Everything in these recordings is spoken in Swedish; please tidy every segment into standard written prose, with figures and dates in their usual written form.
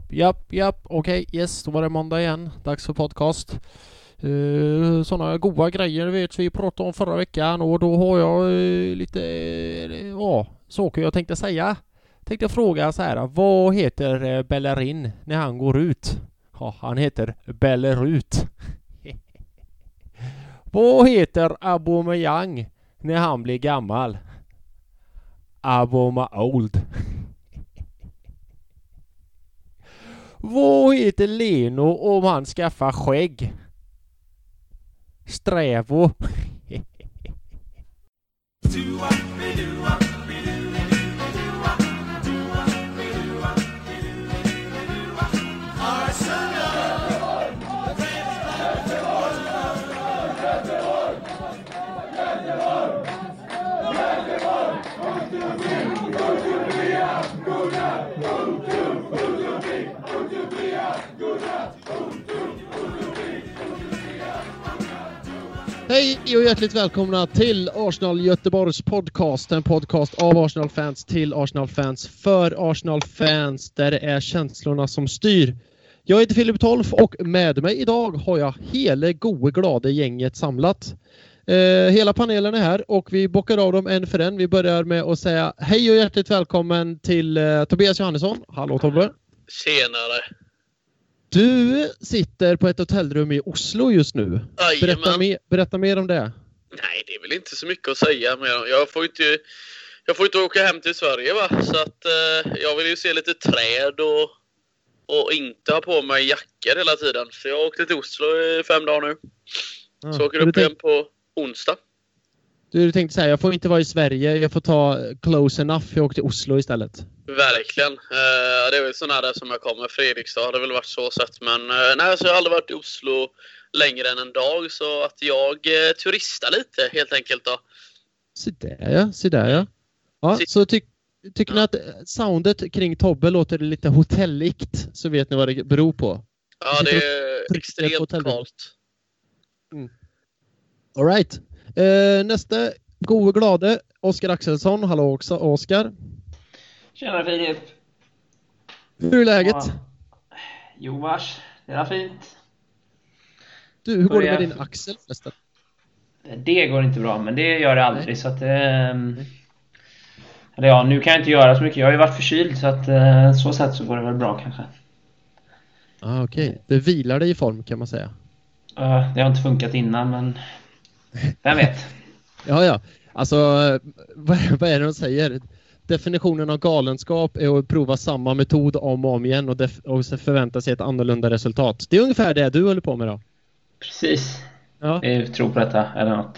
Okej, yes, då var det måndag igen. Dags för podcast. Sådana goda grejer vet vi pratade om förra veckan, och då har jag lite saker jag tänkte säga. Tänkte fråga så här: vad heter Bellerin när han går ut? Ja, han heter Bellerut. Vad heter Aubameyang när han blir gammal? Old. Vad heter Leno om han skaffar skägg? Strävo. Hej och hjärtligt välkomna till Arsenal Göteborgs podcast. En podcast av Arsenal-fans till Arsenal-fans för Arsenal-fans, där det är känslorna som styr. Jag heter Filip Tolf och med mig idag har jag hela glada gänget samlat. Hela panelen är här och vi bockar av dem en för en. Vi börjar med att säga hej och hjärtligt välkommen till Tobias Johannesson. Hallå Tobbe. Tjenare. Du sitter på ett hotellrum i Oslo just nu. Berätta mer om det. Nej, det är väl inte så mycket att säga. Men jag får inte åka hem till Sverige, va? Så att jag vill ju se lite träd och inte ha på mig jackor hela tiden. Så jag åkte till Oslo i 5 dagar nu. Så åker upp igen på onsdag. Du tänkte säga, jag får inte vara i Sverige. Jag får ta close enough. Jag åker till Oslo istället. Verkligen. Det är väl så nära som jag kommer. Fredrikstad har det väl varit så sett. Men nej, så jag har aldrig varit i Oslo längre än en dag. Så att jag turistar lite helt enkelt då. Så där ja. Ja, så tycker ni att soundet kring Tobbe låter lite hotelligt, så vet ni vad det beror på. Ja, det är extremt kallt. All right. Nästa gode glade Oskar Axelsson. Hallå också, Oskar. Tjena Filip. Hur är läget? Ja. Jo vars, det är fint. Du, hur går det med din axel förresten? Det går inte bra, men det gör det aldrig. Nej. Så att ja, nu kan jag inte göra så mycket. Jag har ju varit förkyld, så att så sätt så går det väl bra kanske. Okej. Det vilar dig i form kan man säga. Det har inte funkat innan, men vem vet. Ja. Alltså, vad är det de säger? Definitionen av galenskap är att prova samma metod om och om igen och förvänta sig ett annorlunda resultat. Det är ungefär det du håller på med då. Precis. Ja. Jag tror på detta eller något.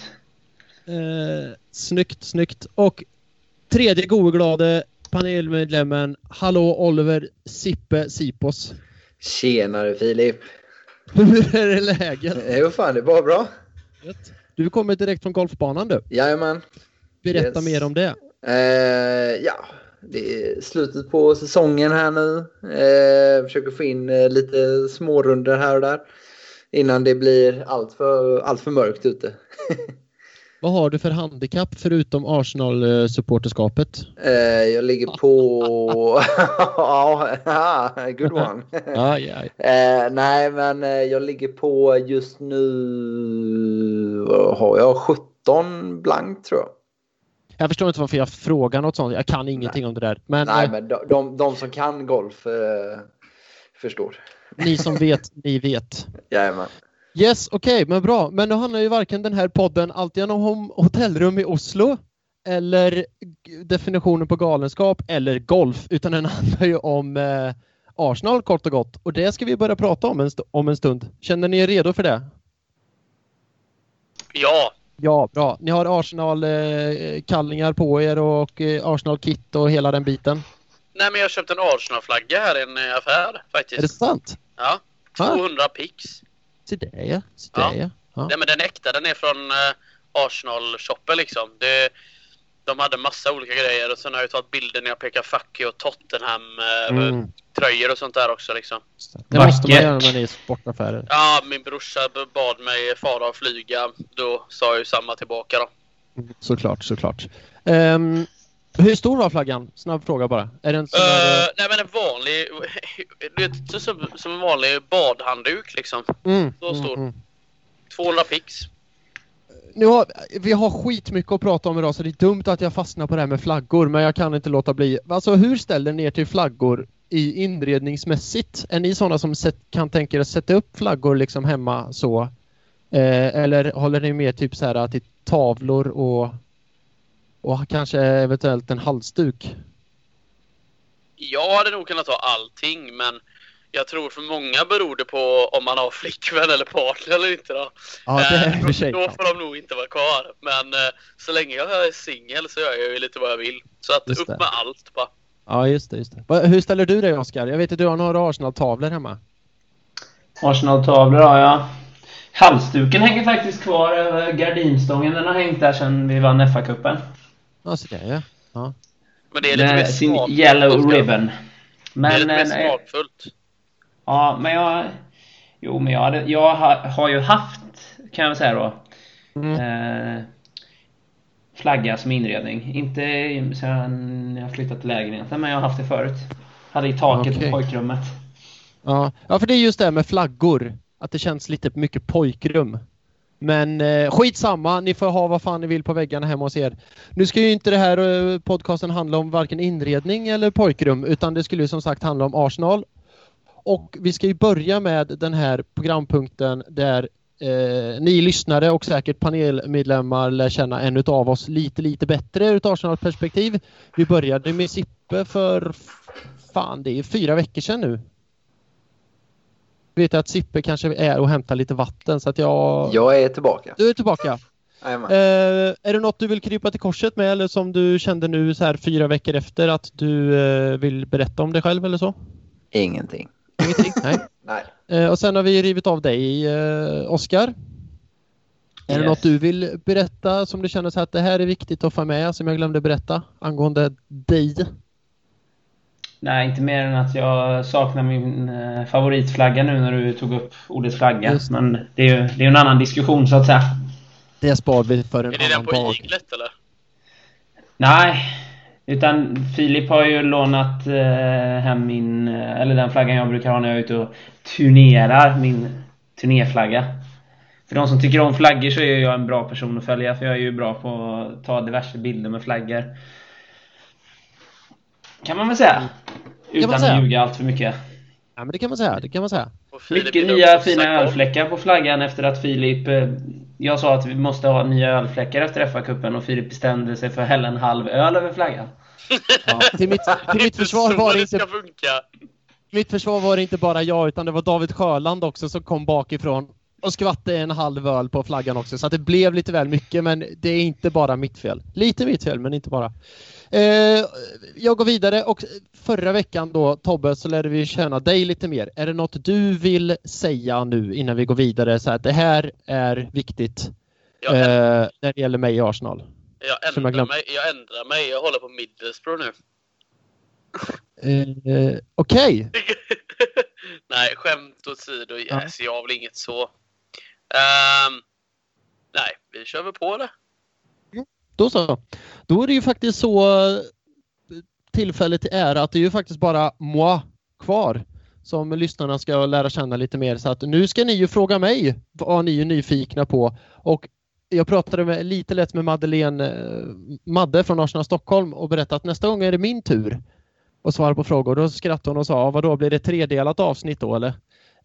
Snyggt. Och tredje godeglade panelmedlemmen, hallå Oliver Sippe Sipos. Tjenare Filip. Hur är det läget? Jo fan, det är bara bra. Du kommer direkt från golfbanan du. Jajamän. Berätta mer om det. Ja, det är slutet på säsongen här nu. Försöker få in lite smårunder här och där innan det blir allt för mörkt ute. Vad har du för handikapp förutom Arsenal-supporterskapet? Jag ligger på... good one. Nej, men jag ligger på just nu... Har jag 17 blankt tror jag. Jag förstår inte varför jag frågar något sånt. Jag kan ingenting om det där. Men, men de som kan golf förstår. Ni som vet, ni vet. Jajamän. Yes, okej, men bra. Men nu handlar ju varken den här podden alltid om hotellrum i Oslo eller definitionen på galenskap eller golf, utan den handlar ju om Arsenal kort och gott. Och det ska vi börja prata om en stund. Känner ni er redo för det? Ja. Ja, bra. Ni har Arsenal-kallningar på er och Arsenal-kit och hela den biten. Nej, men jag köpte en Arsenal-flagga här i en affär faktiskt. Är det sant? Ja, 200 pix. Så det är ja. Nej, men den äkta, den är från Arsenal-shoppen liksom. De hade massa olika grejer och sen har jag tagit bilder när jag pekar fuck you och Tottenham tröjor och sånt där också liksom. Det måste man göra när ni är sportaffärer. Ja, min brorsa bad mig fara och flyga. Då sa jag ju samma tillbaka då. Såklart. Hur stor var flaggan? Snabb fråga bara. Är den Nej, men en vanlig, du vet, som en vanlig badhandduk liksom. Så stor. 200 pix. Vi har skitmycket att prata om idag, så det är dumt att jag fastnar på det här med flaggor, men jag kan inte låta bli. Alltså, hur ställer ni er till flaggor i inredningsmässigt? Är ni sådana som kan tänka er att sätta upp flaggor liksom hemma så? Eller håller ni mer typ så här till tavlor och kanske eventuellt en halsduk? Jag hade nog kunnat ta allting, men jag tror för många beror det på om man har flickvän eller partner eller inte då. Ja, det är för sig. Då får de nog inte vara kvar. Men så länge jag är singel så gör jag ju lite vad jag vill. Så att upp med allt bara. Ja, just det. Hur ställer du dig, Oskar? Jag vet att du har några Arsenal-tavlor hemma. Arsenal-tavlor har jag. Halsduken hänger faktiskt kvar över gardinstången. Den har hängt där sedan vi vann FA-cupen. Ja, så det är ja. Men det är lite mer sin smakfullt. yellow ribbon. Men, det är lite mer smakfullt. Ja, men jag har ju haft, kan jag säga då, flagga som inredning. Inte sedan jag flyttat till lägenheten, men jag har haft det förut. Hade i taket på pojkrummet. Ja, för det är just det med flaggor. Att det känns lite mycket pojkrum. Men skitsamma, ni får ha vad fan ni vill på väggarna hemma hos er. Nu ska ju inte det här podcasten handla om varken inredning eller pojkrum, utan det skulle ju som sagt handla om Arsenal. Och vi ska ju börja med den här programpunkten där ni lyssnare och säkert panelmedlemmar lär känna en utav oss lite bättre ur ett Arsenal-perspektiv. Vi började med Sippe för det är 4 veckor sedan nu. Vet att Sippe kanske är och hämtar lite vatten, så att jag är tillbaka. Du är tillbaka. Är det något du vill krypa till korset med, eller som du kände nu så här 4 veckor efter att du vill berätta om dig själv eller så? Ingenting. Nej. Nej. Och sen har vi rivit av dig, Oskar. Är det något du vill berätta som du känner så att det här är viktigt att få med, som jag glömde berätta angående dig? Nej, inte mer än att jag saknar min favoritflagga nu när du tog upp ordet flagga. Men det är ju en annan diskussion så att säga. Det spar vi för en annan dag. Är det den på iglet eller? Nej, utan Filip har ju lånat hem eller den flaggan jag brukar ha när jag är ute och turnerar, min turnerflagga. För de som tycker om flaggor så är jag en bra person att följa, för jag är ju bra på att ta diverse bilder med flaggor. Kan man väl säga. Utan att ljuga allt för mycket. Ja, men det kan man säga. Mycket nya fina ölfläckar på flaggan efter att Filip... Jag sa att vi måste ha nya ölfläckar efter FA-cupen och Filip bestämde sig för att hälla en halv öl över flaggan. Ja, till mitt försvar var det inte... Mitt försvar var det inte bara jag, utan det var David Sjöland också som kom bakifrån och skvatte en halv öl på flaggan också. Så att det blev lite väl mycket, men det är inte bara mitt fel. Lite mitt fel, men inte bara. Jag går vidare, och förra veckan då, Tobbe, så lärde vi känna dig lite mer. Är det något du vill säga nu innan vi går vidare, så att det här är viktigt när det gäller mig i Arsenal? Jag ändrar mig. Jag håller på Middlesbrough nu. Okej. Nej, skämt åsido. Yes, jag har väl inget så. Nej, vi kör väl på det. Då så. Då är det ju faktiskt så tillfället till ära att det är ju faktiskt bara moi kvar som lyssnarna ska lära känna lite mer. Så att nu ska ni ju fråga mig vad ni är nyfikna på. Och jag pratade lite lätt med Madde från Arsenal Stockholm och berättade att nästa gång är det min tur att svara på frågor. Då skrattade hon och sa, vadå, blir det 3-delat avsnitt då eller?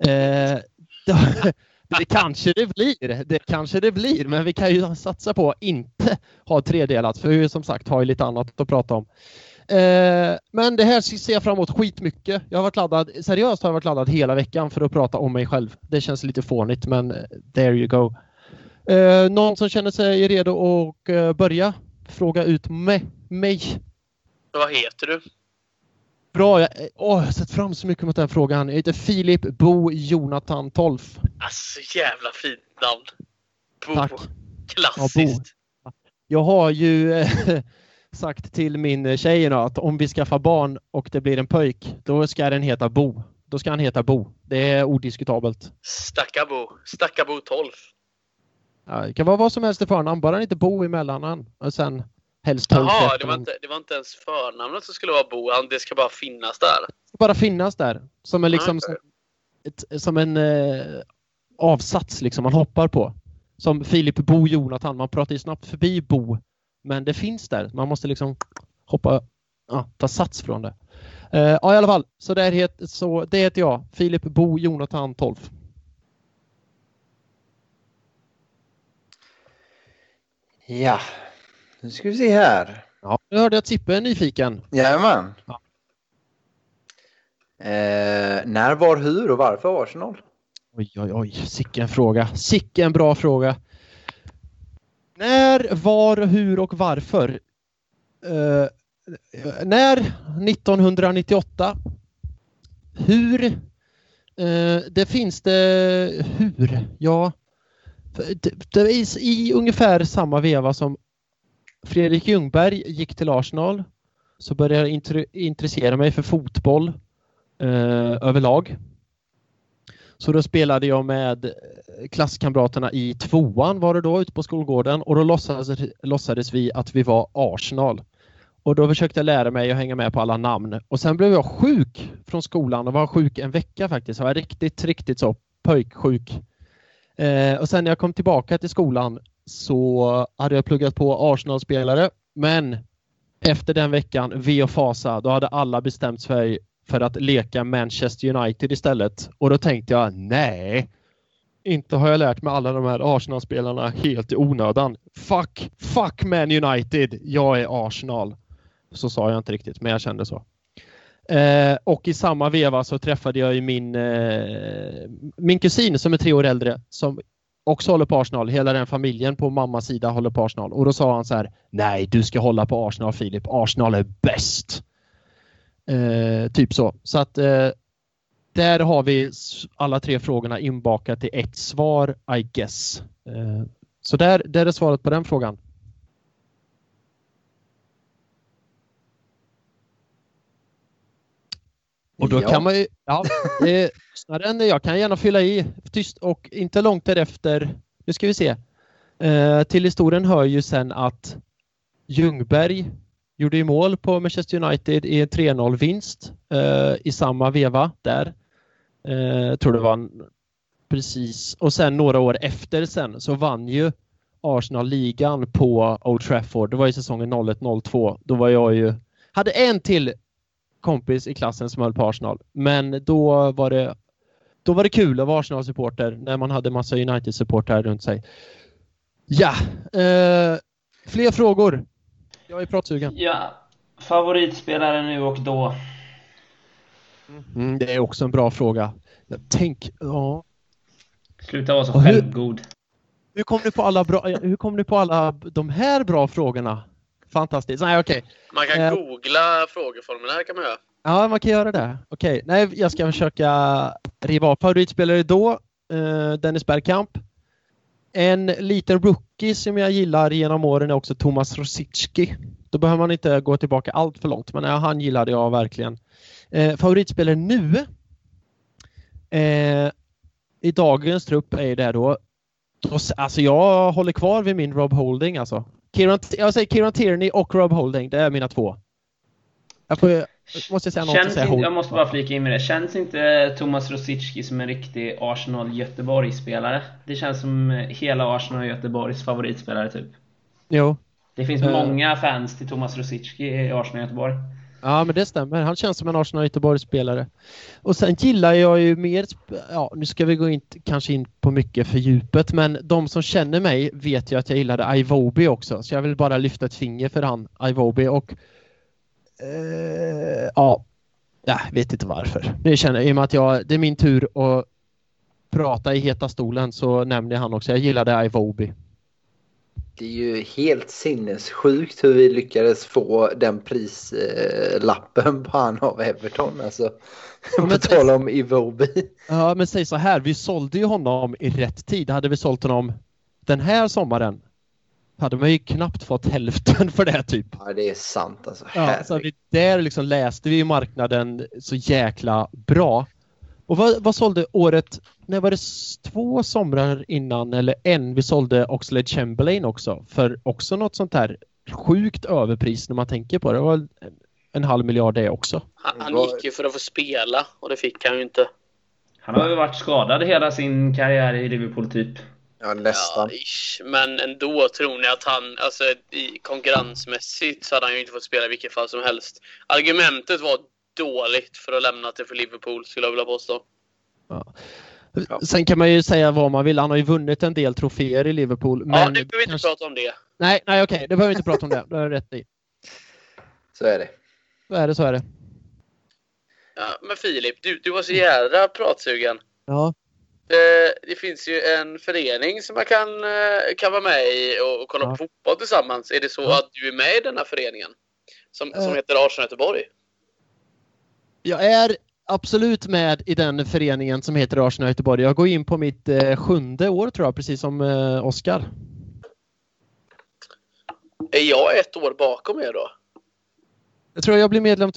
Det kanske det blir, men vi kan ju satsa på att inte ha 3-delat, för vi som sagt har ju lite annat att prata om. Men det här ser jag fram emot skitmycket. Jag har varit laddad hela veckan för att prata om mig själv. Det känns lite fånigt, men there you go. Någon som känner sig redo att börja fråga ut mig? Vad heter du? Bra, jag har sett fram så mycket mot den frågan. Jag heter Filip Bo Jonathan Tolf. Alltså, jävla fint namn. Bo. Tack. Klassiskt. Ja, Bo. Jag har ju sagt till min tjej att om vi skaffar barn och det blir en pojk, då ska den heta Bo. Då ska han heta Bo. Det är odiskutabelt. Stackarbo 12. Ja, det kan vara vad som helst i förnamn, bara inte Bo i mellannamn. Och sen Helst 12. Jaha, det var inte ens förnamnet som skulle vara Bo. Det ska bara finnas där. Bara finnas där. Som en liksom Okay. som en avsats liksom man hoppar på. Som Filip, Bo, Jonathan. Man pratar ju snabbt förbi Bo. Men det finns där. Man måste liksom ta sats från det. Ja, i alla fall. Så det heter jag. Filip, Bo, Jonathan 12. Ja, nu ska vi se här. Ja, jag hörde att Sippe är nyfiken. Jajamän. Ja. När, var, hur och varför Arsenal? Oj. Sicken fråga. Sicken bra fråga. När, var, hur och varför? När 1998. Hur? Det finns det hur? Ja. Det är i ungefär samma veva som Fredrik Ljungberg gick till Arsenal. Så började jag intressera mig för fotboll överlag. Så då spelade jag med klasskamraterna i 2:an var det då ute på skolgården. Och då låtsades vi att vi var Arsenal. Och då försökte jag lära mig att hänga med på alla namn. Och sen blev jag sjuk från skolan och var sjuk en vecka faktiskt. Jag var riktigt så pojksjuk. Och sen när jag kom tillbaka till skolan så hade jag pluggat på Arsenal-spelare. Men efter den veckan, V och Fasa, då hade alla bestämt sig för att leka Manchester United istället. Och då tänkte jag, nej, inte har jag lärt mig alla de här Arsenal-spelarna helt i onödan. Fuck Man United, jag är Arsenal. Så sa jag inte riktigt, men jag kände så. Och i samma veva så träffade jag ju min kusin som är 3 år äldre som också håller på Arsenal. Hela den familjen på mammas sida håller på Arsenal. Och då sa han så här, nej, du ska hålla på Arsenal, Filip. Arsenal är bäst. Typ så. Så att där har vi alla 3 frågorna inbakat i ett svar, I guess. Så där är svaret på den frågan. Och då kan man ju, jag kan gärna fylla i tyst och inte långt därefter, nu ska vi se. Till historien hör ju sen att Ljungberg gjorde ju mål på Manchester United i en 3-0-vinst i samma veva där. Tror det var precis. Och sen några år efter sen så vann ju Arsenal-ligan på Old Trafford. Det var i säsongen 01-02. Då var jag ju, hade en till kompis i klassen som höll på Arsenal. Men då var det kul att vara Arsenal-supporter när man hade massa United-supporter runt sig. Ja, fler frågor. Jag är pratsugen. Ja, favoritspelare nu och då. Det är också en bra fråga. Ja. Sluta vara så självgod. Hur kom du på alla de här bra frågorna? Fantastiskt. Nej, okej. Man kan googla frågeformulär kan man göra. Ja, man kan göra det. Okej. Nej, jag ska försöka riva av. Favoritspelare då. Dennis Bergkamp. En liten rookie som jag gillar genom åren är också Thomas Rosicki. Då behöver man inte gå tillbaka allt för långt. Men han gillade jag verkligen. Favoritspelare nu. I dagens trupp är det då. Alltså jag håller kvar vid min Rob Holding alltså. Jag säger Kieran Tierney och Rob Holding. Det är mina 2. Måste säga något. Jag måste bara flika in med det. Känns inte Thomas Rosicki som en riktig Arsenal-Göteborg-spelare? Det känns som hela Arsenal och Göteborgs favoritspelare typ. Jo. Det finns många fans till Thomas Rosicki i Arsenal och Göteborg. Ja, men det stämmer. Han känns som en Arsenal och Göteborg-spelare. Och sen gillar jag ju mer... Ja, nu ska vi gå kanske in på mycket för djupet. Men de som känner mig vet ju att jag gillade Iwobi också. Så jag vill bara lyfta ett finger för han, Iwobi. Och... jag vet inte varför. Nu känner jag, i och med att det är min tur att prata i heta stolen så nämner jag han också. Jag gillade Iwobi. Det är ju helt sinnessjukt hur vi lyckades få den prislappen på han av Everton. Alltså, på tal om Iwobi. Ja, men säg så här. Vi sålde ju honom i rätt tid. Hade vi sålt honom den här sommaren hade man ju knappt fått hälften för det typ. Ja, det är sant alltså. Ja, så där liksom läste vi marknaden så jäkla bra. Och vad sålde året? När var det 2 somrar innan eller en? Vi sålde Oxlade-Chamberlain också. För också något sånt här sjukt överpris när man tänker på det. Det var 500 miljoner det också. Han gick ju för att få spela och det fick han ju inte. Han har ju varit skadad hela sin karriär i Liverpool typ. Ja, nästan. Ja, men ändå tror ni att han, alltså i konkurrensmässigt så hade han ju inte fått spela i vilket fall som helst. Argumentet var dåligt för att lämna till för Liverpool, skulle jag vilja påstå. Ja. Sen kan man ju säga vad man vill. Han har ju vunnit en del troféer i Liverpool. Men Ja, nu behöver vi inte prata om det. Nej, okej. Det behöver vi inte prata om det. Det är rätt i. Så är det. Så är det. Ja, men Filip, du var så jävla pratsugen. Ja. Det finns ju en förening som man kan vara med i och kolla på fotboll tillsammans. Är det så att du är med i den här föreningen? Som heter Arsenal Göteborg? Jag är absolut med i den föreningen som heter Arsenal Göteborg. Jag går in på mitt 7:e år tror jag, precis som Oskar. Är jag ett år bakom er då? Jag tror jag blir medlem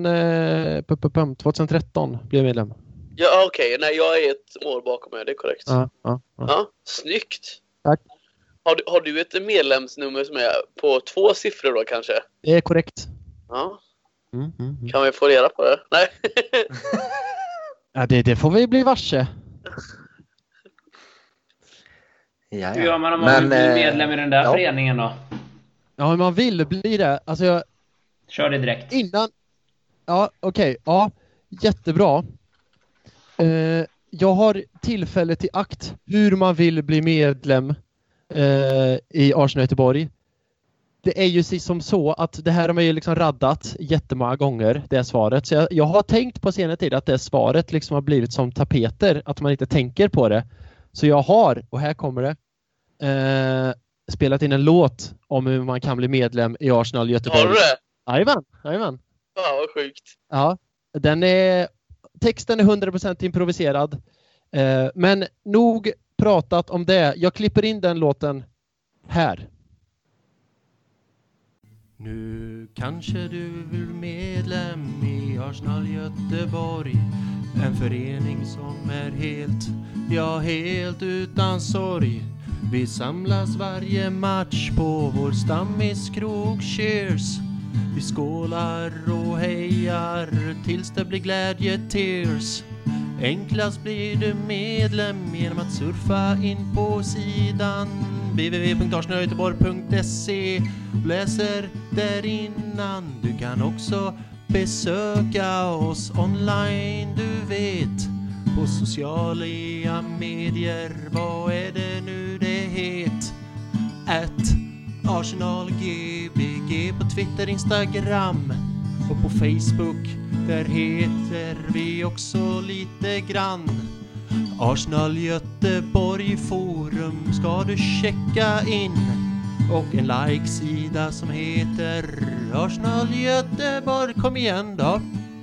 2013 blir jag medlem. Ja, okej. Nej, jag är ett år bakom er, det är korrekt. Ja, snyggt. Tack. Har du ett medlemsnummer som är på 2 siffror då kanske? Det är korrekt. Ja. Kan vi få reda på det? Nej. Ja, det får vi bli varse. Hur gör man om man vill bli medlem i den där föreningen då? Ja, om man vill bli det. Alltså kör det direkt. Innan. Ja, okej. Ja, jättebra. Jag har tillfället i akt hur man vill bli medlem i Arsenal Göteborg. Det är ju som så att det här har man ju liksom raddat jättemånga gånger, det svaret. Så jag har tänkt på senare tid att det svaret liksom har blivit som tapeter, att man inte tänker på det. Så jag har, och här kommer det, spelat in en låt om hur man kan bli medlem i Arsenal Göteborg. Har du det? Jajamän. Ja, vad sjukt. Ja, texten är 100% improviserad. Men nog pratat om det. Jag klipper in den låten här. Nu kanske du vill medlem i Arsenal Göteborg. En förening som är helt utan sorg. Vi samlas varje match på vår stammiskrog. Cheers! Vi skålar och hejar tills det blir glädje tears. Enklast blir du medlem genom att surfa in på sidan www.arsenalgöteborg.se. Läser där innan. Du kan också besöka oss online, du vet. På sociala medier, vad är det nu det het? @ArsenalGBG på Twitter, Instagram och på Facebook. Där heter vi också lite grann Arsenal Göteborg Forum ska du checka in. Och en like-sida som heter Arsenal Göteborg. Kom igen då.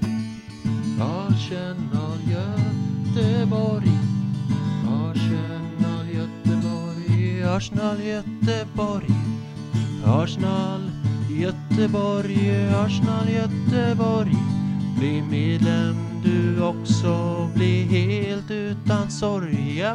Arsenal Göteborg. Arsenal Göteborg. Arsenal Göteborg. Arsenal Göteborg. Arsenal Göteborg. Bli medlem du också, bli helt utan sorg. Ja.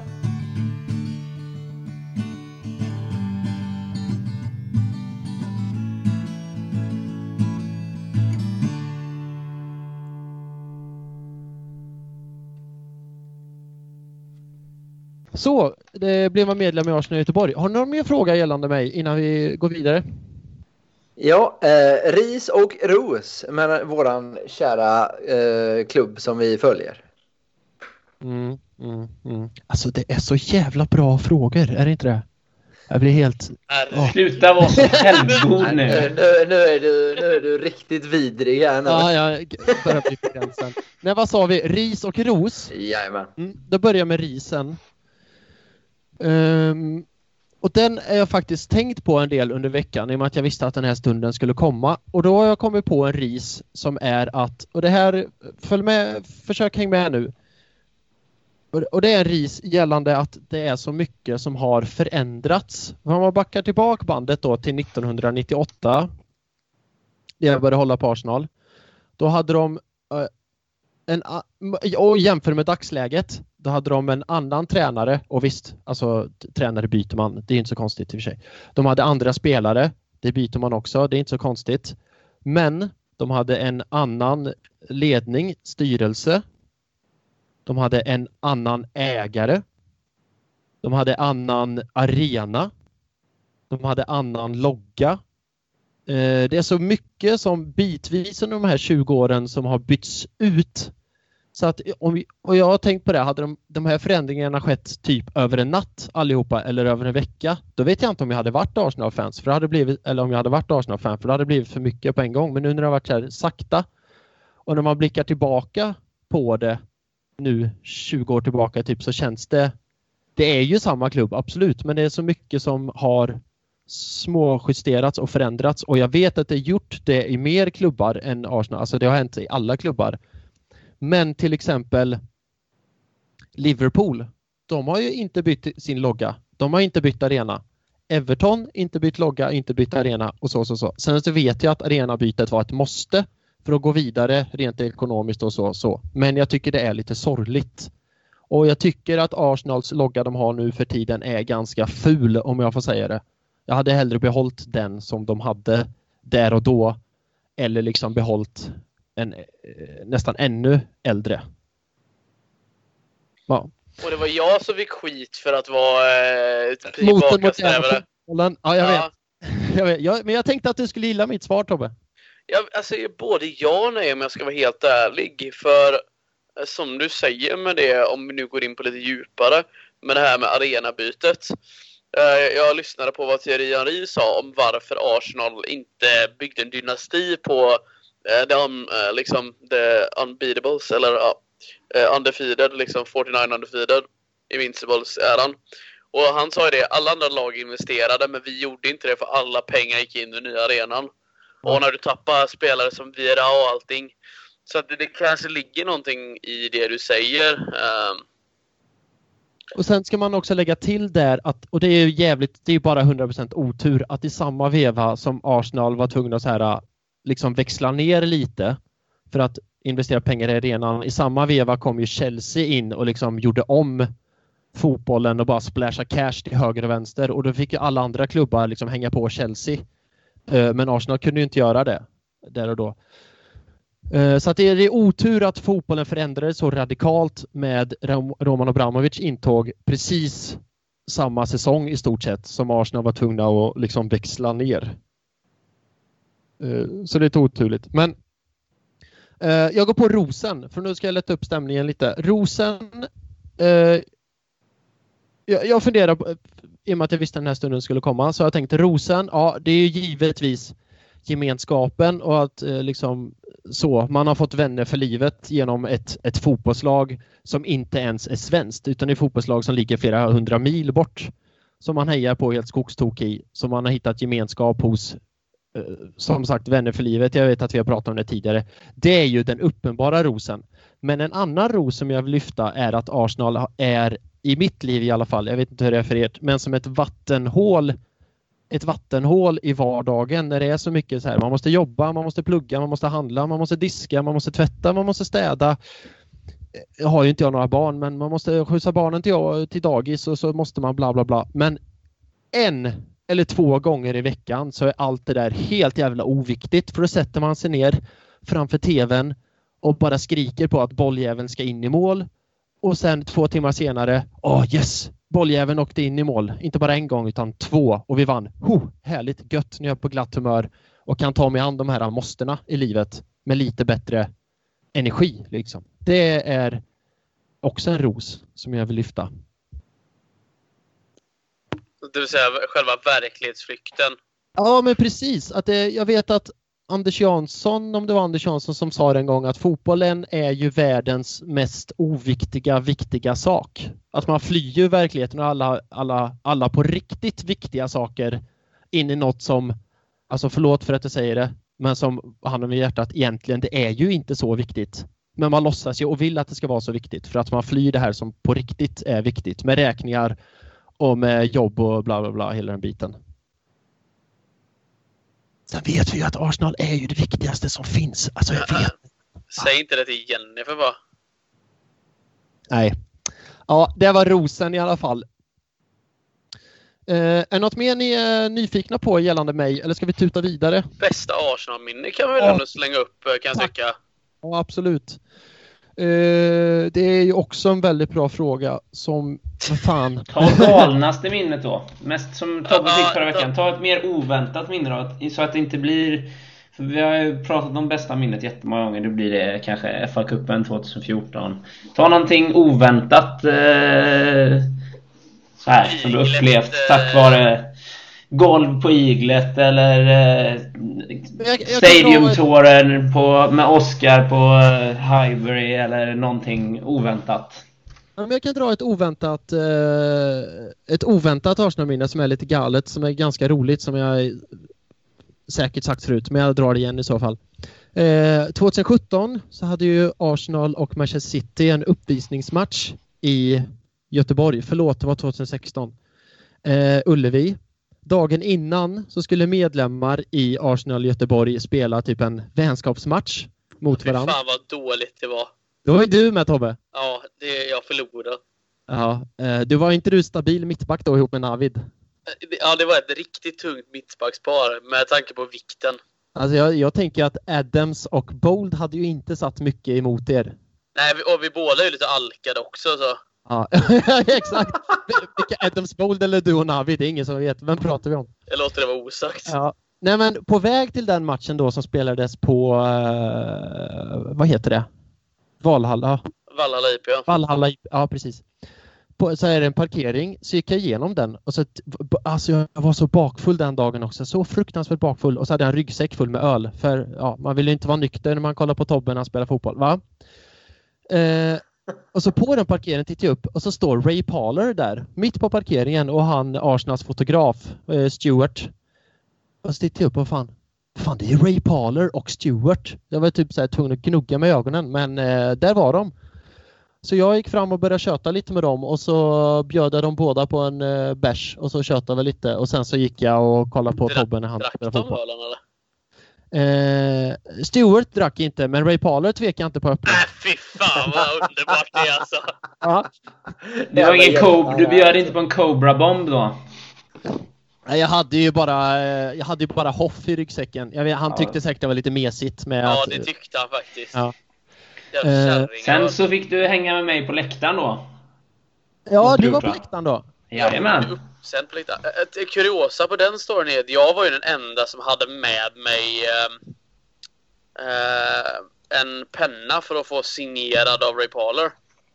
Så, det blev man medlem i Arsenal Göteborg. Har ni någon mer fråga gällande mig innan vi går vidare? Ja, ris och ros med våran kära klubb som vi följer. Alltså det är så jävla bra frågor, är det inte det? Jag blir helt... Sluta vara så självgod nu. Nu är du riktigt vidrig här nu. Ja, jag börjar bli på gränsen. Nej, vad sa vi? Ris och ros? Jajamän. Då börjar jag med risen. Och den är jag faktiskt tänkt på en del under veckan i och med att jag visste att den här stunden skulle komma. Och då har jag kommit på en ris som är att, och det här, följ med, försök häng med nu. Och det är en ris gällande att det är så mycket som har förändrats. Om man backar tillbaka bandet då till 1998, när jag började hålla på Arsenal. Då hade de och jämför med dagsläget, då hade de en annan tränare. Och visst, alltså tränare byter man, det är inte så konstigt i och för sig. De hade andra spelare, Det byter man också, det är inte så konstigt. Men de hade en annan ledning, styrelse. De hade en annan ägare. De hade annan arena. De hade annan logga. Det är så mycket som bitvis under de här 20 åren som har bytts ut. Så att och jag har tänkt på det, hade de här förändringarna skett typ över en natt allihopa eller över en vecka, då vet jag inte om jag hade varit Arsenal-fans för det hade blivit, eller om jag hade varit Arsenal-fan för det hade blivit för mycket på en gång. Men nu när det har varit så här sakta och när man blickar tillbaka på det nu 20 år tillbaka typ, så känns det är ju samma klubb, absolut, men det är så mycket som har småjusterats och förändrats, och jag vet att det är gjort det i mer klubbar än Arsenal, alltså det har hänt i alla klubbar. Men till exempel Liverpool, de har ju inte bytt sin logga, de har inte bytt arena. Everton, inte bytt logga, inte bytt arena och så. Sen så vet jag att arenabytet var ett måste för att gå vidare rent ekonomiskt och så. Men jag tycker det är lite sorgligt. Och jag tycker att Arsenals logga de har nu för tiden är ganska ful, om jag får säga det. Jag hade hellre behållit den som de hade där och då, eller liksom behållit en nästan ännu äldre. Ja. Och det var jag som fick skit för att vara tillbakasträvare. Ja, jag vet. Men jag tänkte att du skulle gilla mitt svar, Tobbe. Alltså, både ja och nej, om jag ska vara helt ärlig. För som du säger med det, om vi nu går in på lite djupare, med det här med arenabytet. Jag lyssnade på vad Thierry Henry sa om varför Arsenal inte byggde en dynasti på the unbeatables, eller undefeated, liksom 49 undefeated, Invincibles-äran. Och han sa ju det, alla andra lag investerade, men vi gjorde inte det för alla pengar gick in i nya arenan. Och när du tappar spelare som Vieira och allting, så att det kanske ligger någonting i det du säger. Och sen ska man också lägga till där att, och det är ju jävligt, det är ju bara 100% otur att i samma veva som Arsenal var tvungna att så här liksom växla ner lite för att investera pengar i arenan, i samma veva kom ju Chelsea in och liksom gjorde om fotbollen och bara splasha cash till höger och vänster, och då fick ju alla andra klubbar liksom hänga på Chelsea. Men Arsenal kunde ju inte göra det där och då. Så att det är otur att fotbollen förändrades så radikalt med Roman Abramovich intåg precis samma säsong i stort sett som Arsenal var tvungna att liksom växla ner. Så det är lite oturligt. Men jag går på Rosen, för nu ska jag lätta upp stämningen lite. Rosen, jag funderar på, i och med att jag visste den här stunden skulle komma, så jag tänkte Rosen, ja, det är ju givetvis gemenskapen och att liksom så, man har fått vänner för livet genom ett fotbollslag som inte ens är svenskt, utan ett fotbollslag som ligger flera 100 mil bort, som man hejar på helt skogstok i, som man har hittat gemenskap hos, som sagt, vänner för livet. Jag vet att vi har pratat om det tidigare. Det är ju den uppenbara rosen. Men en annan ros som jag vill lyfta är att Arsenal är, i mitt liv i alla fall, jag vet inte hur det är för er, men som ett vattenhål i vardagen, när det är så mycket så här, man måste jobba, man måste plugga, man måste handla, man måste diska, man måste tvätta, man måste städa. Jag har ju inte några barn, men man måste skjutsa barnen till dagis, och så måste man bla bla bla. Men 1 eller 2 gånger i veckan så är allt det där helt jävla oviktigt, för då sätter man sig ner framför tvn och bara skriker på att bolljäveln ska in i mål, och sen 2 timmar senare, yes, bolljäveln åkte in i mål, inte bara en gång utan 2, och vi vann. Härligt gött, när jag är på glatt humör och kan ta mig an de här måstena i livet med lite bättre energi liksom. Det är också en ros som jag vill lyfta. Det vill säga själva verklighetsflykten. Ja, men precis. Att jag vet att Anders Jansson, om det var Anders Jansson som sa det en gång, att fotbollen är ju världens mest viktiga sak. Att man flyr ju verkligheten och alla på riktigt viktiga saker in i något som, alltså förlåt för att jag säger det, men som handen med hjärtat, egentligen det är ju inte så viktigt. Men man låtsas ju och vill att det ska vara så viktigt, för att man flyr det här som på riktigt är viktigt, med räkningar och med jobb och bla bla bla, hela den biten. Sen vet vi ju att Arsenal är ju det viktigaste som finns. Alltså jag vet. Säg inte det till Jennifer, va? Nej. Ja, det var rosen i alla fall. Är något mer ni är nyfikna på gällande mig, eller ska vi tuta vidare? Bästa Arsenal-minne kan vi väl ändå slänga upp, kan jag tycka. Ja, absolut. Det är ju också en väldigt bra fråga som, vad fan. Ta galnaste minnet då. Mest som Tobbe fick förra veckan. Ta ett mer oväntat minne då. Så att det inte blir... För vi har ju pratat om bästa minnet jättemånga gånger. Då blir det kanske FA-cupen 2014. Ta någonting oväntat så här som du upplevt tack vare golv på Iglet eller stadiumtouren med Oscar på Highbury eller någonting oväntat. Ja, men jag kan dra ett oväntat Arsenal-minne som är lite galet, som är ganska roligt, som jag säkert sagt förut, men jag drar det igen i så fall. 2017 så hade ju Arsenal och Manchester City en uppvisningsmatch i Göteborg. Förlåt, det var 2016. Ullevi. Dagen innan så skulle medlemmar i Arsenal Göteborg spela typ en vänskapsmatch mot varandra. Fan vad dåligt det var. Då var ju du med, Tobbe. Ja, jag förlorade. Ja, du var inte du stabil mittback då ihop med Navid? Ja, det var ett riktigt tungt mittbackspar med tanke på vikten. Alltså jag tänker att Adams och Bold hade ju inte satt mycket emot er. Nej, och vi båda är ju lite alkade också så. Ja, exakt. Vilka Adams, Bold eller du och Navid, det är ingen som vet. Vem pratar vi om? Jag låter det vara osagt. Ja. Nej, men på väg till den matchen då som spelades på vad heter det? Valhalla IP, ja. Valhalla IP, ja precis. Så är det en parkering, så gick jag igenom den och så, alltså jag var så bakfull den dagen också, så fruktansvärt bakfull, och så hade jag en ryggsäck full med öl, för ja, man vill ju inte vara nykter när man kollar på Tobbe när han spelar fotboll, va? Och så på den parkeringen tittar jag upp och så står Ray Parler där mitt på parkeringen, och han Arsenals fotograf Stuart, och så tittar jag upp och fan det är Ray Parler och Stuart. Jag var typ så här tvungen att gnugga med ögonen, men där var de. Så jag gick fram och började köta lite med dem, och så bjöd jag dem båda på en bärs, och så kötade vi lite, och sen så gick jag och kollade på Tobbe när han spelade fotboll. Stuart drack inte, men Ray Parler tvekade inte på öppna. Fy fan vad underbart det är alltså. Ja. Det var ingen Cobra, du bjöd inte på en Cobra-bomb då? Nej, jag hade ju bara Hoff i ryggsäcken. Han tyckte säkert det var lite mesigt med ja, att, det tyckte han faktiskt. Ja. Sen så fick du hänga med mig på läktaren då. Ja, du var på läktaren då. Jajamän. Sen på läktaren. Ett kuriosa på den storyn är att jag var ju den enda som hade med mig en penna för att få signerad av Ray Parler.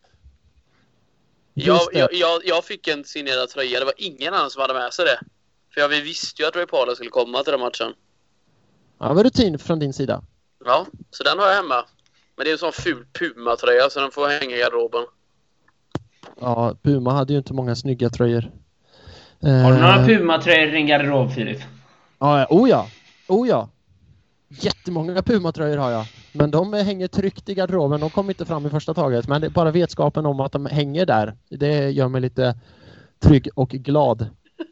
Jag fick en signerad tröja. Det var ingen annan som hade med sig det. För vi visste ju att Ray Parler skulle komma till den matchen. Ja, var rutin från din sida. Ja, så den har jag hemma. Men det är en sån ful Puma-tröja, så den får hänga i garderoben. Ja, Puma hade ju inte många snygga tröjor. Har du några Puma-tröjor i din garderob, Filip? Ja, oh ja. Jättemånga Puma-tröjor har jag. Men de hänger tryckt i garderoben. De kommer inte fram i första taget. Men det är bara vetskapen om att de hänger där. Det gör mig lite trygg och glad.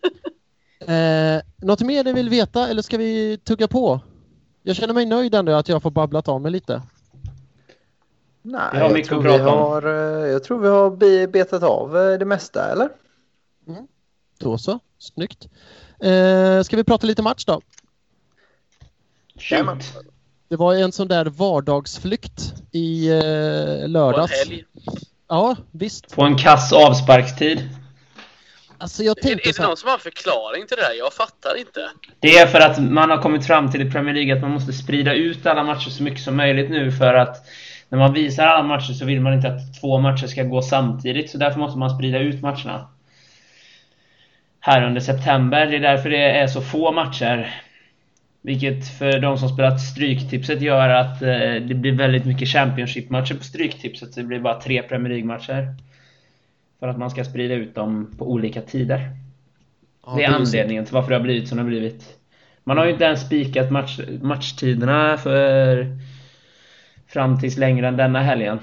Något mer ni vill veta? Eller ska vi tugga på? Jag känner mig nöjd ändå att jag får babblat av mig lite. Nej, jag tror vi har betat av det mesta, eller? Då så, snyggt. Ska vi prata lite match då? Shoot. Det var en sån där vardagsflykt i lördags. På en helg. Ja, visst. På en kass avsparkstid. Alltså jag tänkte är det någon som har en förklaring till det här? Jag fattar inte. Det är för att man har kommit fram till i Premier League att man måste sprida ut alla matcher så mycket som möjligt nu, för att när man visar alla matcher så vill man inte att 2 matcher ska gå samtidigt, så därför måste man sprida ut matcherna här under september. Det är därför det är så få matcher, vilket för de som spelat Stryktipset gör att det blir väldigt mycket Championship-matcher på Stryktipset, så det blir bara 3 Premier League-matcher för att man ska sprida ut dem på olika tider. Ja, det är anledningen till varför det har blivit som det har blivit. Man har ju inte ens spikat matchtiderna för fram tills längre än denna helgen.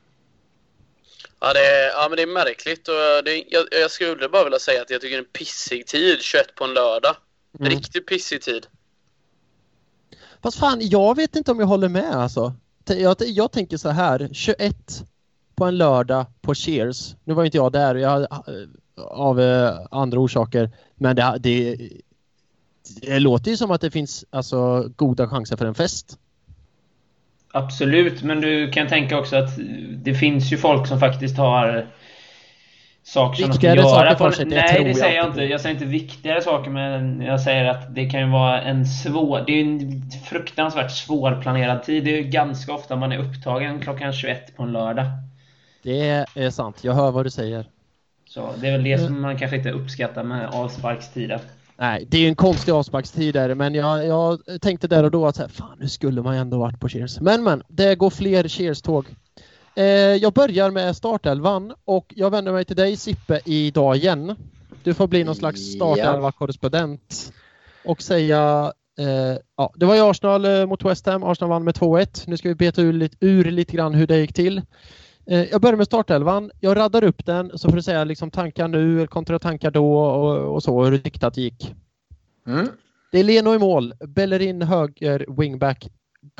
Ja, men det är märkligt. Och jag skulle bara vilja säga att jag tycker det är en pissig tid, 21 på en lördag. Riktigt pissig tid. Fast fan, jag vet inte om jag håller med alltså. Jag tänker så här, 21 på en lördag på Cheers. Nu var inte jag där. av andra orsaker. Men det låter ju som att det finns alltså goda chanser för en fest. Absolut, men du kan tänka också att det finns ju folk som faktiskt har saker som de ska göra på. Nej, det säger jag inte. Jag säger inte viktigare saker, men jag säger att det kan ju vara det är en fruktansvärt svårplanerad tid. Det är ju ganska ofta man är upptagen klockan 21 på en lördag. Det är sant, jag hör vad du säger. Så det är väl det som man kanske inte uppskattar med avsparkstider. Nej, det är ju en konstig avsparkstid där, men jag tänkte där och då att fan, nu skulle man ju ändå varit på Cheers. Men, det går fler Cheers-tåg. Jag börjar med startelvan och jag vänder mig till dig, Sippe, idag igen. Du får bli någon slags startelva-korrespondent och säga det var ju Arsenal mot West Ham. Arsenal vann med 2-1. Nu ska vi beta ur lite grann hur det gick till. Jag börjar med startelvan. Jag raddar upp den så får du säga liksom tankar nu kontra tankar då och så hur det tyckte att det gick. Det är Leno i mål, Bellerin höger wingback,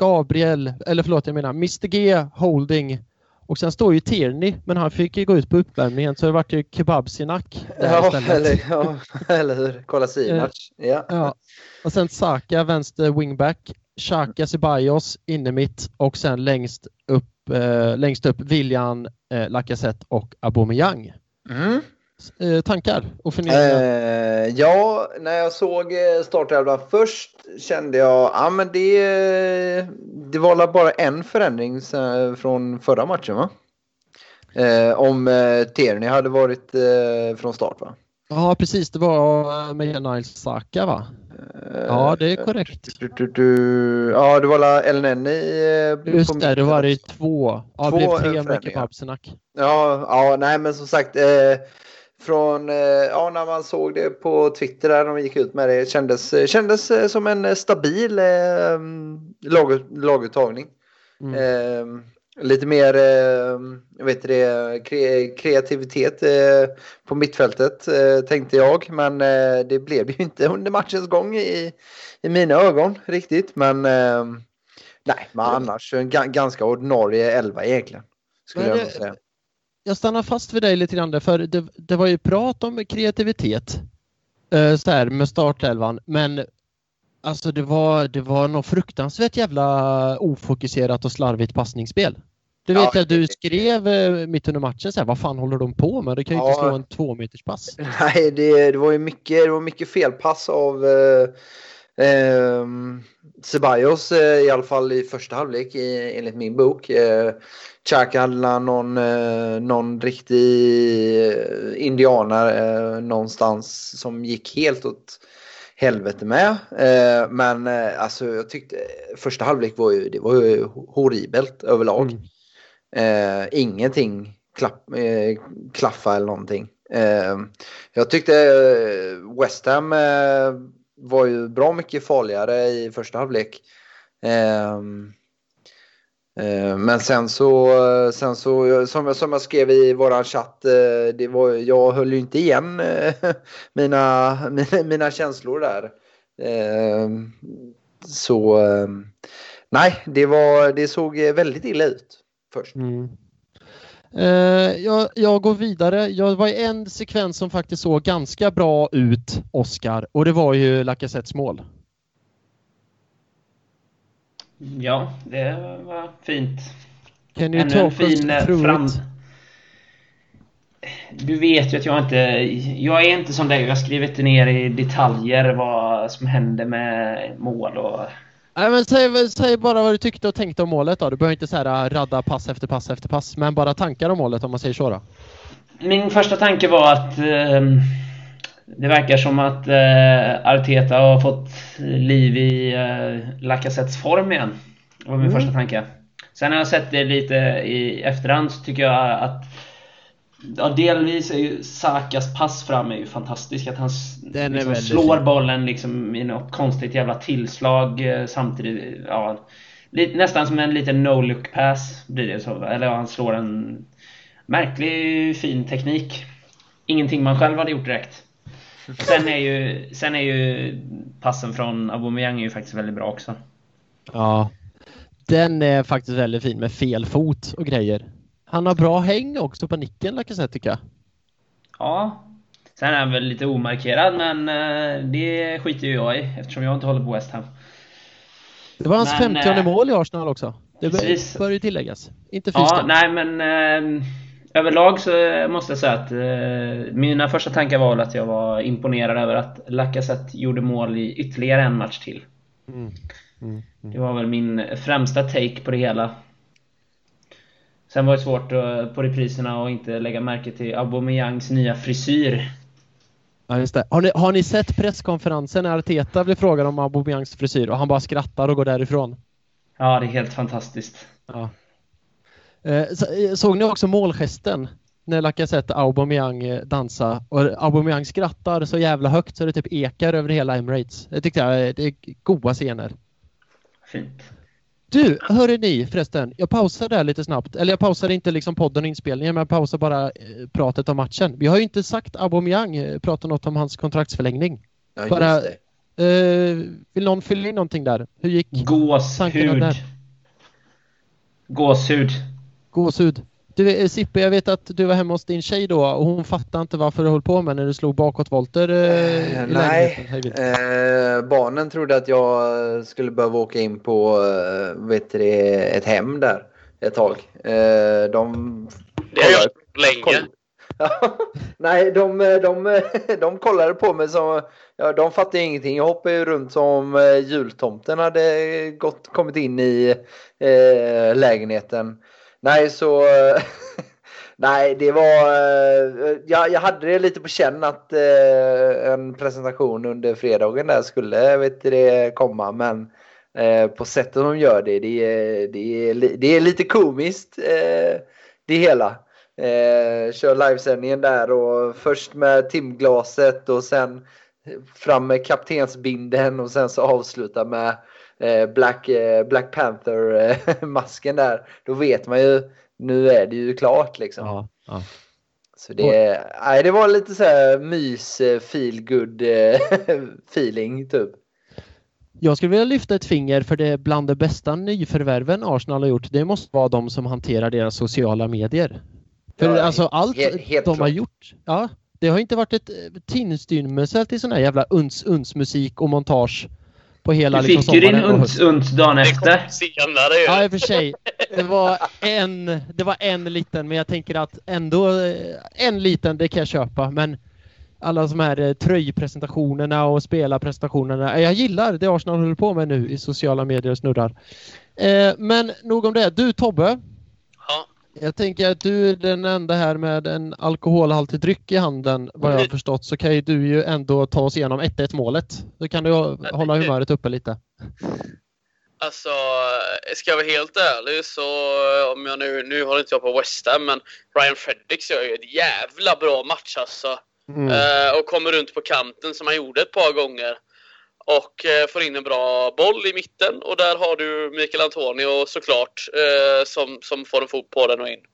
Mr G Holding och sen står ju Tierney, men han fick ju gå ut på uppvärmningen så det vart ju Kebab-Sinak eller hur? Kolla Sinac. Ja. Och sen Saka vänster wingback, Xhaka Ceballos inne mitt och sen längst upp Willian, Lacazette och Aubameyang. Tankar och funderingar? När jag såg startelvan först kände jag men det var bara en förändring från förra matchen, va? Om Tierney hade varit från start, va? Ja, precis. Det var med Niles Saka, va? Ja, det är korrekt. Ja, det var Elneny. Just det var det 2. Ja, det blev 3 med Kebab-Sinak. Ja, nej, men som sagt från när man såg det på Twitter där de gick ut med det kändes som en stabil laguttagning. Lite mer kreativitet på mittfältet tänkte jag, men det blev ju inte under matchens gång i mina ögon riktigt, men annars en ganska ordinarie 11 egentligen skulle jag säga. Jag stannar fast vid dig lite grann för det var ju prat om kreativitet så här med startelvan, men alltså det var något fruktansvärt jävla ofokuserat och slarvigt passningsspel. Du vet att du skrev mitt under matchen så här, vad fan håller de på med? Det kan ju inte slå en 2-meters pass. Nej, det var ju mycket felpass av Ceballos i alla fall i första halvlek enligt min bok. Xhaka hade någon riktig indianer någonstans som gick helt åt helvete med. Men alltså jag tyckte första halvlek var ju horribelt överlag. Ingenting klaffa eller någonting. Jag tyckte West Ham var ju bra mycket farligare i första halvlek. Men sen så som jag skrev i våran chatt, jag höll ju inte igen mina känslor där. Nej, det såg väldigt illa ut först. Jag går vidare. Jag var i en sekvens som faktiskt såg ganska bra ut, Oscar, och det var ju Lacazettes mål. Ja, det var fint. Kan du ta fin fram... Du vet ju att jag är inte som dig. Jag har skrivit ner i detaljer vad som hände med mål och... Nej, men säg bara vad du tyckte och tänkte om målet då. Du behöver inte så här radda pass efter pass efter pass, men bara tankar om målet om man säger så då. Min första tanke var att det verkar som att Arteta har fått liv i Lacazettes form igen. Det var min första tanke. Sen har jag sett det lite i efterhand, så tycker jag att delvis är ju Sakas pass fram är ju fantastisk. Att han liksom slår bollen liksom i något konstigt jävla tillslag samtidigt. Ja, nästan som en liten no-look pass blir det så. Eller han slår en märklig fin teknik. Ingenting man själv hade gjort direkt. Sen är ju passen från Aubameyang är ju faktiskt väldigt bra också. Ja, den är faktiskt väldigt fin med fel fot och grejer. Han har bra häng också på nicken, Lacazette, tycker jag. Ja, Sen är han väl lite omarkerad, men det skiter ju jag i eftersom jag inte håller på West Ham. Det var hans 50:e mål i Arsenal också. Det bör ju tilläggas. Inte fysiskt. Ja, nej men överlag så måste jag säga att mina första tankar var att jag var imponerad över att Lacazette gjorde mål i ytterligare en match till. Det var väl min främsta take på det hela. Sen var det svårt på repriserna och inte lägga märke till Aubameyangs nya frisyr. Ja, just det. Har ni sett presskonferensen när Arteta blev frågad om Aubameyangs frisyr och han bara skrattar och går därifrån? Ja, det är helt fantastiskt. Ja. Såg ni också målgesten när Lacazette och Aubameyang dansar och Aubameyang skrattar så jävla högt så det typ ekar över hela Emirates. Det tyckte jag det är goda scener. Fint. Du, hörde ni förresten, jag pausade där lite snabbt. Eller jag pausade inte liksom podden och inspelningen, men jag pausade bara pratet om matchen. Vi har ju inte sagt Aubameyang, pratat något om hans kontraktsförlängning. Ja, just bara, det. Vill någon fylla in någonting där? Hur gick tankarna Gåshud. där? Gåshud. Du, Sippe, jag vet att du var hemma hos din tjej då och hon fattade inte varför du höll på med när du slog bakåtvolter nej, barnen trodde att jag skulle behöva åka in på ett hem där ett tag. Det har jag länge. Nej, de kollade på mig som... Ja, de fattade ingenting. Jag hoppade ju runt som jultomten hade kommit in i lägenheten. Nej, så... Nej, det var... Jag hade det lite på känn att en presentation under fredagen där skulle komma. Men på sättet de gör det är lite komiskt det hela. Kör livesändningen där och först med timglaset och sen fram med kaptensbinden och sen så avsluta med Black Panther-masken där. Då vet man ju, nu är det ju klart liksom. Ja. Så det var lite så här mys, feel good feeling typ. Jag skulle vilja lyfta ett finger för det bland de bästa nyförvärven Arsenal har gjort. Det måste vara de som hanterar deras sociala medier. För Ja, alltså allt helt de klart. har gjort, ja, det har inte varit ett tinstymmelse till sån här jävla uns-musik och montage på hela Du liksom fick ju din sommaren. uns dagen Det efter. kom senare ju. Ja, i och för sig. Det var en liten, men jag tänker att ändå en liten, det kan jag köpa. Men alla de här tröjpresentationerna och spelarpresentationerna, jag gillar det Arsenal håller på med nu i sociala medier och snurrar. Men nog om det. Du Tobbe, Ja. jag tänker att du är den enda här med en alkoholhaltig dryck i handen, vad jag har förstått, så kan ju du ju ändå ta oss igenom 1-1 målet. Då kan du hålla humöret uppe lite. Alltså, ska jag vara helt ärlig så, om jag nu håller inte jag på West Ham, men Ryan Fredericks gör ju ett jävla bra match alltså. Och kommer runt på kanten som han gjorde ett par gånger. Och får in en bra boll i mitten. Och där har du Michael Antonio såklart som får en fot på den och in.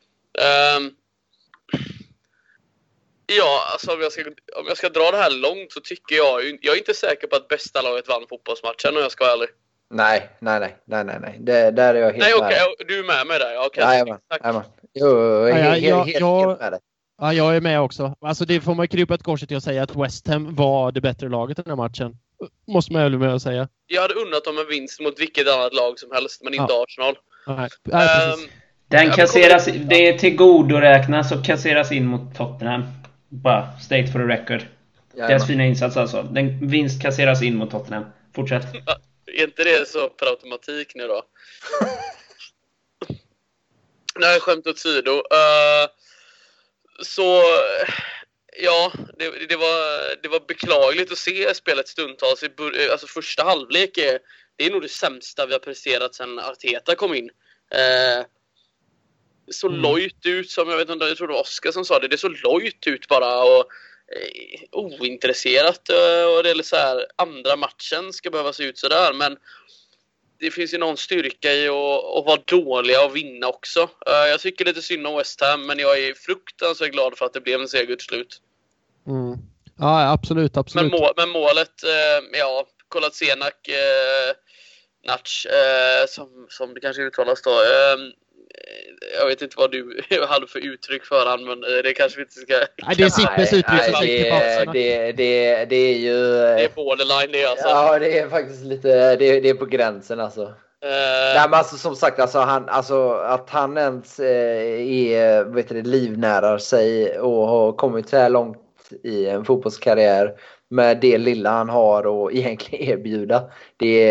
Ja, alltså om jag ska dra det här långt så tycker jag är inte säker på att bästa laget vann fotbollsmatchen om jag ska vara ärlig. Nej. Där är jag helt Nej, med. Okej, du är med mig där. Ja, okej. Jajamän. Helt med dig. Ja, jag är med också. Alltså det får man krypa ett korset till att säga att West Ham var det bättre laget i den här matchen. Måste man ju med att säga. Jag hade unnat dem en vinst mot vilket annat lag som helst, men inte Arsenal. Nej, precis. Den kasseras, det är tillgodoräknas och kasseras in mot Tottenham. Bara state for the record. Deras fina insats alltså. Den vinst kasseras in mot Tottenham. Fortsätt. Är inte det så per automatik nu då? Nej, skämt åsido. Så ja, det var beklagligt att se spelet stundtals. Alltså första halvlek det är nog det sämsta vi har presterat sedan Arteta kom in. Så lojt ut som, jag vet inte, jag tror det var Oskar som sa det. Det är så lojt ut bara och ointresserat. Och det är så här, andra matchen ska behöva se ut så där, men det finns ju någon styrka i att vara dåliga och vinna också. Jag tycker lite synd om West Ham, men jag är fruktansvärt glad för att det blev en seger till slut. Ja, absolut. Men målet, Kolasinac Natch, som det kanske uttalas då. jag vet inte vad du hade för uttryck för han, men det kanske vi inte ska... Nej, det är Sippes uttryck som det är ju... Det är borderline det alltså. Ja, det är faktiskt lite... Det är på gränsen alltså. Nej, men alltså, som sagt, att han ens livnärar sig och har kommit så här långt i en fotbollskarriär med det lilla han har och egentligen erbjuda. Det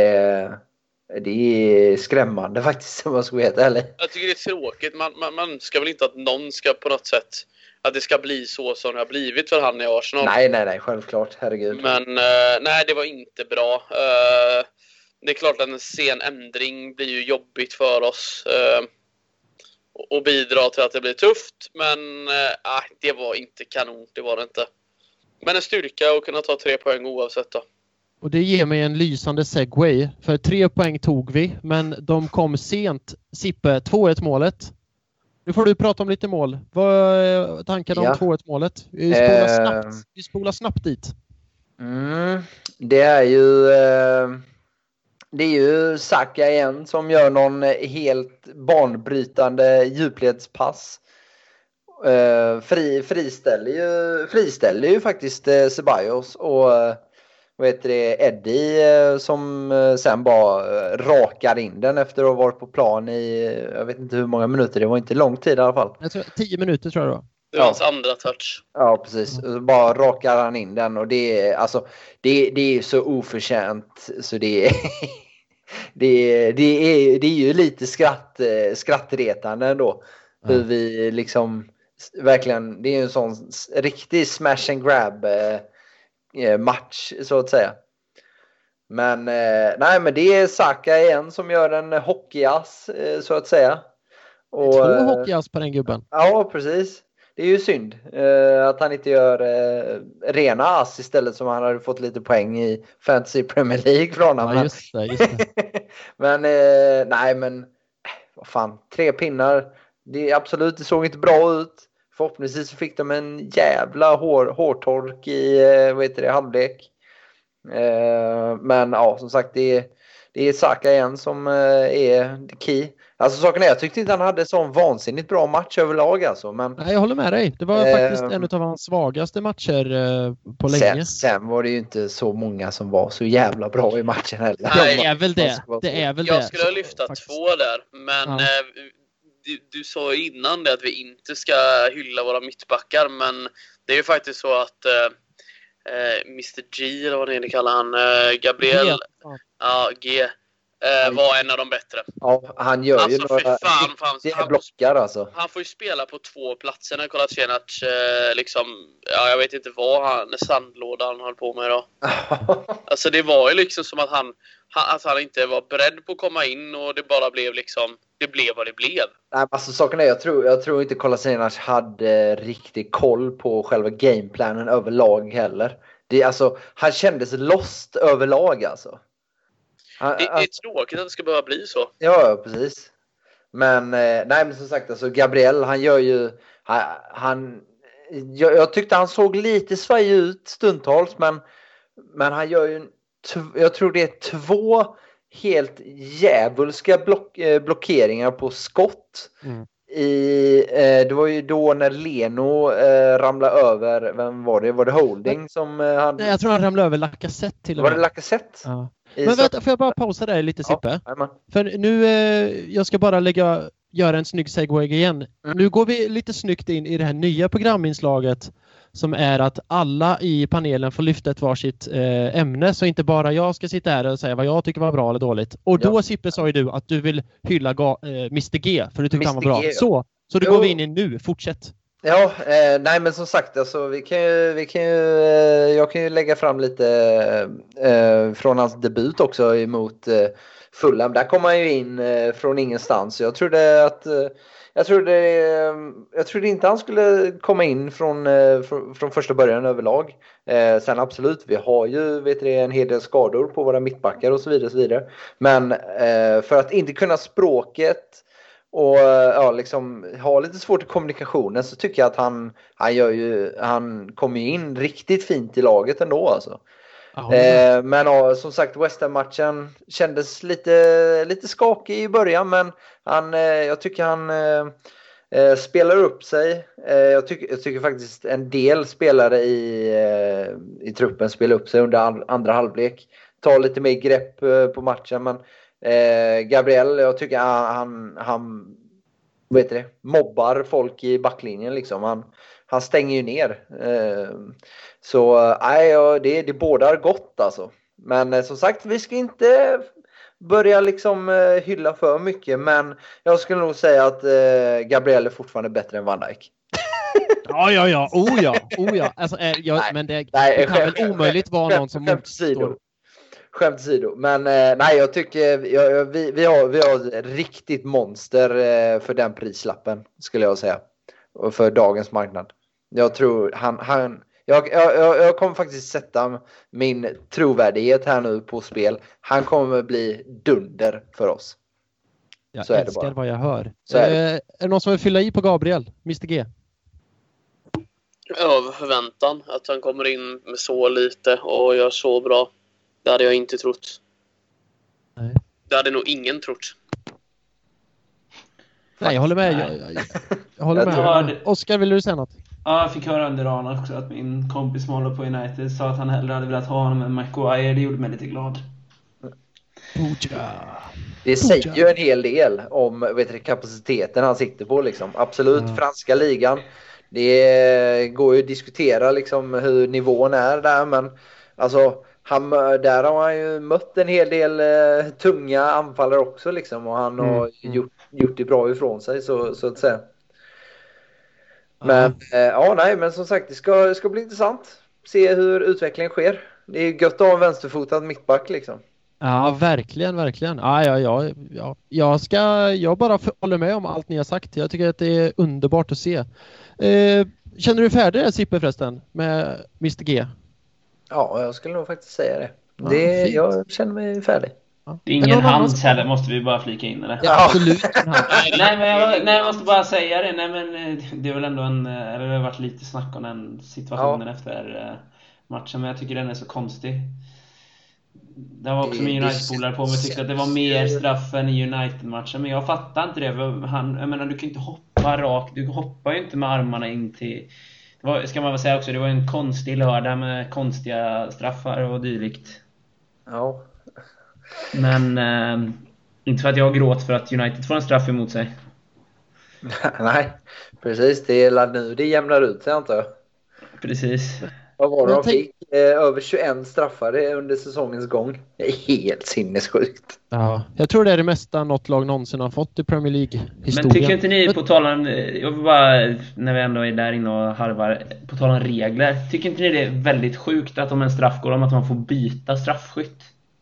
är skrämmande faktiskt, om man ska veta ärligt. Jag tycker det är tråkigt. Man ska väl inte att någon ska på något sätt, att det ska bli så som det har blivit för han i Arsenal. Nej, självklart, herregud. Men nej, det var inte bra. Det är klart att en sen ändring blir ju jobbigt för oss och bidrar till att det blir tufft. Men det var inte kanon, det var det inte. Men en styrka att kunna ta 3 poäng oavsett då. Och det ger mig en lysande segway. För 3 poäng tog vi, men de kom sent. Sippe, 2-1 målet. Nu får du prata om lite mål. Vad är tanken om 2-1 målet? Vi spolar snabbt dit. Det är ju Saka igen som gör någon helt banbrytande djupledspass. Friställer ju faktiskt Ceballos och Eddie som sen bara rakar in den efter att ha varit på plan i jag vet inte hur många minuter, det var inte lång tid i alla fall. Jag tror 10 minuter tror jag det var. Det var hans andra touch. Ja, precis. Bara rakar han in den och det är så oförtjänt så det är ju lite skrattretande ändå. Hur vi liksom verkligen, det är ju en sån riktig smash and grab match så att säga. Men men det är Saka igen som gör en hockeyass så att säga. Och 2 hockeyass på den gubben. Ja, precis. Det är ju synd att han inte gör rena ass istället, som han hade fått lite poäng i Fantasy Premier League från honom. Ja, just det. Men vad fan, 3 pinnar. Det såg inte bra ut. Förhoppningsvis fick de en jävla hårtork i halvlek. Men ja, som sagt, det är Saka igen som är the key. Alltså saken är, jag tyckte inte han hade sån vansinnigt bra match överlag alltså. Men, nej, jag håller med dig. Det var faktiskt en av hans svagaste matcher på länge. Sen var det ju inte så många som var så jävla bra i matchen heller. Nej, det är väl det. Jag skulle lyfta 2 där, men du sa innan det att vi inte ska hylla våra mittbackar, men det är ju faktiskt så att Mr. G, eller vad ni kallar han, Gabriel G var en av de bättre. Ja, han gör ju några blockar alltså. Han får ju spela på 2 platser när Kolasinac jag vet inte vad sandlådan höll på med då. Alltså det var ju liksom som att han inte var beredd på att komma in och det bara blev det blev vad det blev. Nej, alltså saken är, jag tror inte Kolasinac hade riktigt koll på själva gameplanen överlag heller. Han kändes lost överlag alltså. Det är tråkigt att det ska behöva bli så. Ja, precis. Men som sagt, alltså Gabriel, han gör ju jag tyckte han såg lite svajig ut stundtals, men han gör ju jag tror det är 2 helt djävulska blockeringar på skott. Det var ju då när Leno ramlade över, vem var det? Var det Holding som han... Nej, jag tror han ramlade över Lacazette till och med. Var det Lacazette? Ja. Men vänta, får jag bara pausa där lite, Sippe? Ja, för nu, jag ska bara göra en snygg segway igen. Nu går vi lite snyggt in i det här nya programinslaget som är att alla i panelen får lyfta ett varsitt ämne, så inte bara jag ska sitta här och säga vad jag tycker var bra eller dåligt. Och då, Sippe, sa ju du att du vill hylla Mr. G, för du tyckte han var bra. Så det går vi in i nu. Fortsätt. Ja, nej men som sagt, alltså, jag kan ju lägga fram lite från hans debut också emot Fulham. Där kom han ju in från ingenstans. Jag trodde inte han skulle komma in från första början överlag. Sen absolut, vi har ju en hel del skador på våra mittbackar och så vidare, och så vidare. Men för att inte kunna språket och ha lite svårt i kommunikationen, så tycker jag att han kommer in riktigt fint i laget ändå alltså. Men ja, som sagt, West Ham-matchen kändes lite skakig i början, men jag tycker han spelar upp sig. Jag tycker faktiskt en del spelare i truppen spelar upp sig under andra halvlek. Tar lite mer grepp på matchen, men Gabriel, jag tycker han mobbar folk i backlinjen liksom. Han stänger ju ner. Så det bådar gott alltså. Men som sagt, vi ska inte börja liksom hylla för mycket, men jag skulle nog säga att Gabriel är fortfarande bättre än Van Dijk. Ja. Oh ja. Alltså, men det kan väl omöjligt vara någon som motstår. Skämt åsido. Men nej, jag tycker vi har ett riktigt monster för den prislappen, skulle jag säga. Och för dagens marknad. Jag tror jag kommer faktiskt sätta min trovärdighet här nu på spel. Han kommer bli dunder för oss. Jag så är det älskar bara. vad jag hör. Är det någon som vill fylla i på Gabriel? Mr G? Över förväntan att han kommer in med så lite och gör så bra. Det hade jag inte trott. Nej. Det hade nog ingen trott. Nej, jag håller med. Jag håller med. Oskar, vill du säga något? Ja, jag fick höra under dagen också att min kompis som håller på United sa att han hellre hade velat ha honom än Maguire. Det gjorde mig lite glad. Det säger ju en hel del om kapaciteten han sitter på liksom. Absolut, franska ligan. Det går ju att diskutera liksom hur nivån är där, men alltså där har han ju mött en hel del tunga anfallare också liksom, och han har gjort det bra ifrån sig så att säga. Men men som sagt, det ska bli intressant se hur utvecklingen sker. Det är gött att ha en vänsterfotad mittback liksom. Ja, verkligen. Jag bara håller med om allt ni har sagt. Jag tycker att det är underbart att se. Känner du färdig Sippe förresten med Mr G? Ja, jag skulle nog faktiskt säga det. Jag känner mig färdig. Det är ingen hands heller, måste vi bara flika in eller? Ja, absolut. Nej, jag måste bara säga det. Nej, men det är väl ändå det har varit lite snack om den situationen efter matchen, men jag tycker den är så konstig. Det var också min United-spolare på mig tyckte att det var mer straff än i United-matchen, men jag fattar inte det. Jag menar, du kan inte hoppa rakt. Du hoppar ju inte med armarna in till... ska man väl säga också, det var en konstig lördag med konstiga straffar och dylikt. Ja. Men inte för att jag gråt för att United får en straff emot sig. Nej, precis. Det är nu det jämnar ut sig, antar jag. Precis. Vad var det de fick? Över 21 straffare under säsongens gång. Det är helt sinnessjukt. Ja, jag tror det är det mesta något lag någonsin har fått i Premier League-historien. Men tycker inte ni, på tal om, jag vill bara, när vi ändå är där inne och harvar, på tal om regler, tycker inte ni det är väldigt sjukt att om en straff går om att man får byta straffskytt?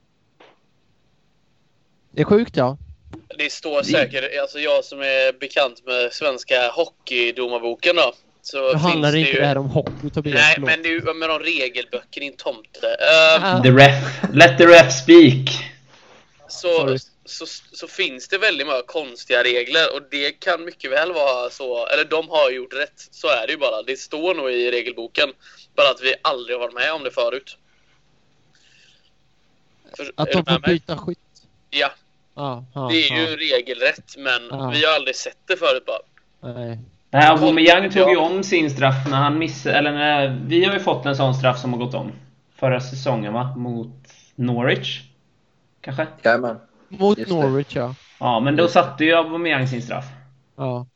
Det är sjukt, ja. Det står säkert, alltså jag som är bekant med svenska hockeydomarboken då. Så det handlar det inte ju... det här om hockey, Tobias. Nej, men det är ju med de regelböcker i en tomte. Let the ref speak. Så finns det väldigt många konstiga regler, och det kan mycket väl vara så, eller de har gjort rätt. Så är det ju bara. Det står nog i regelboken, bara att vi aldrig har varit med om det förut. Att de får byta skytt. Ja. Det är ju regelrätt, men vi har aldrig sett det förut bara. Nej. Nej, Aubameyang tog ju om sin straff när han missade, eller vi har ju fått en sån straff som har gått om förra säsongen, va? Mot Norwich kanske? Jajamän. Mot Norwich, ja. Ja, men då satte ju Aubameyang sin straff. Ja.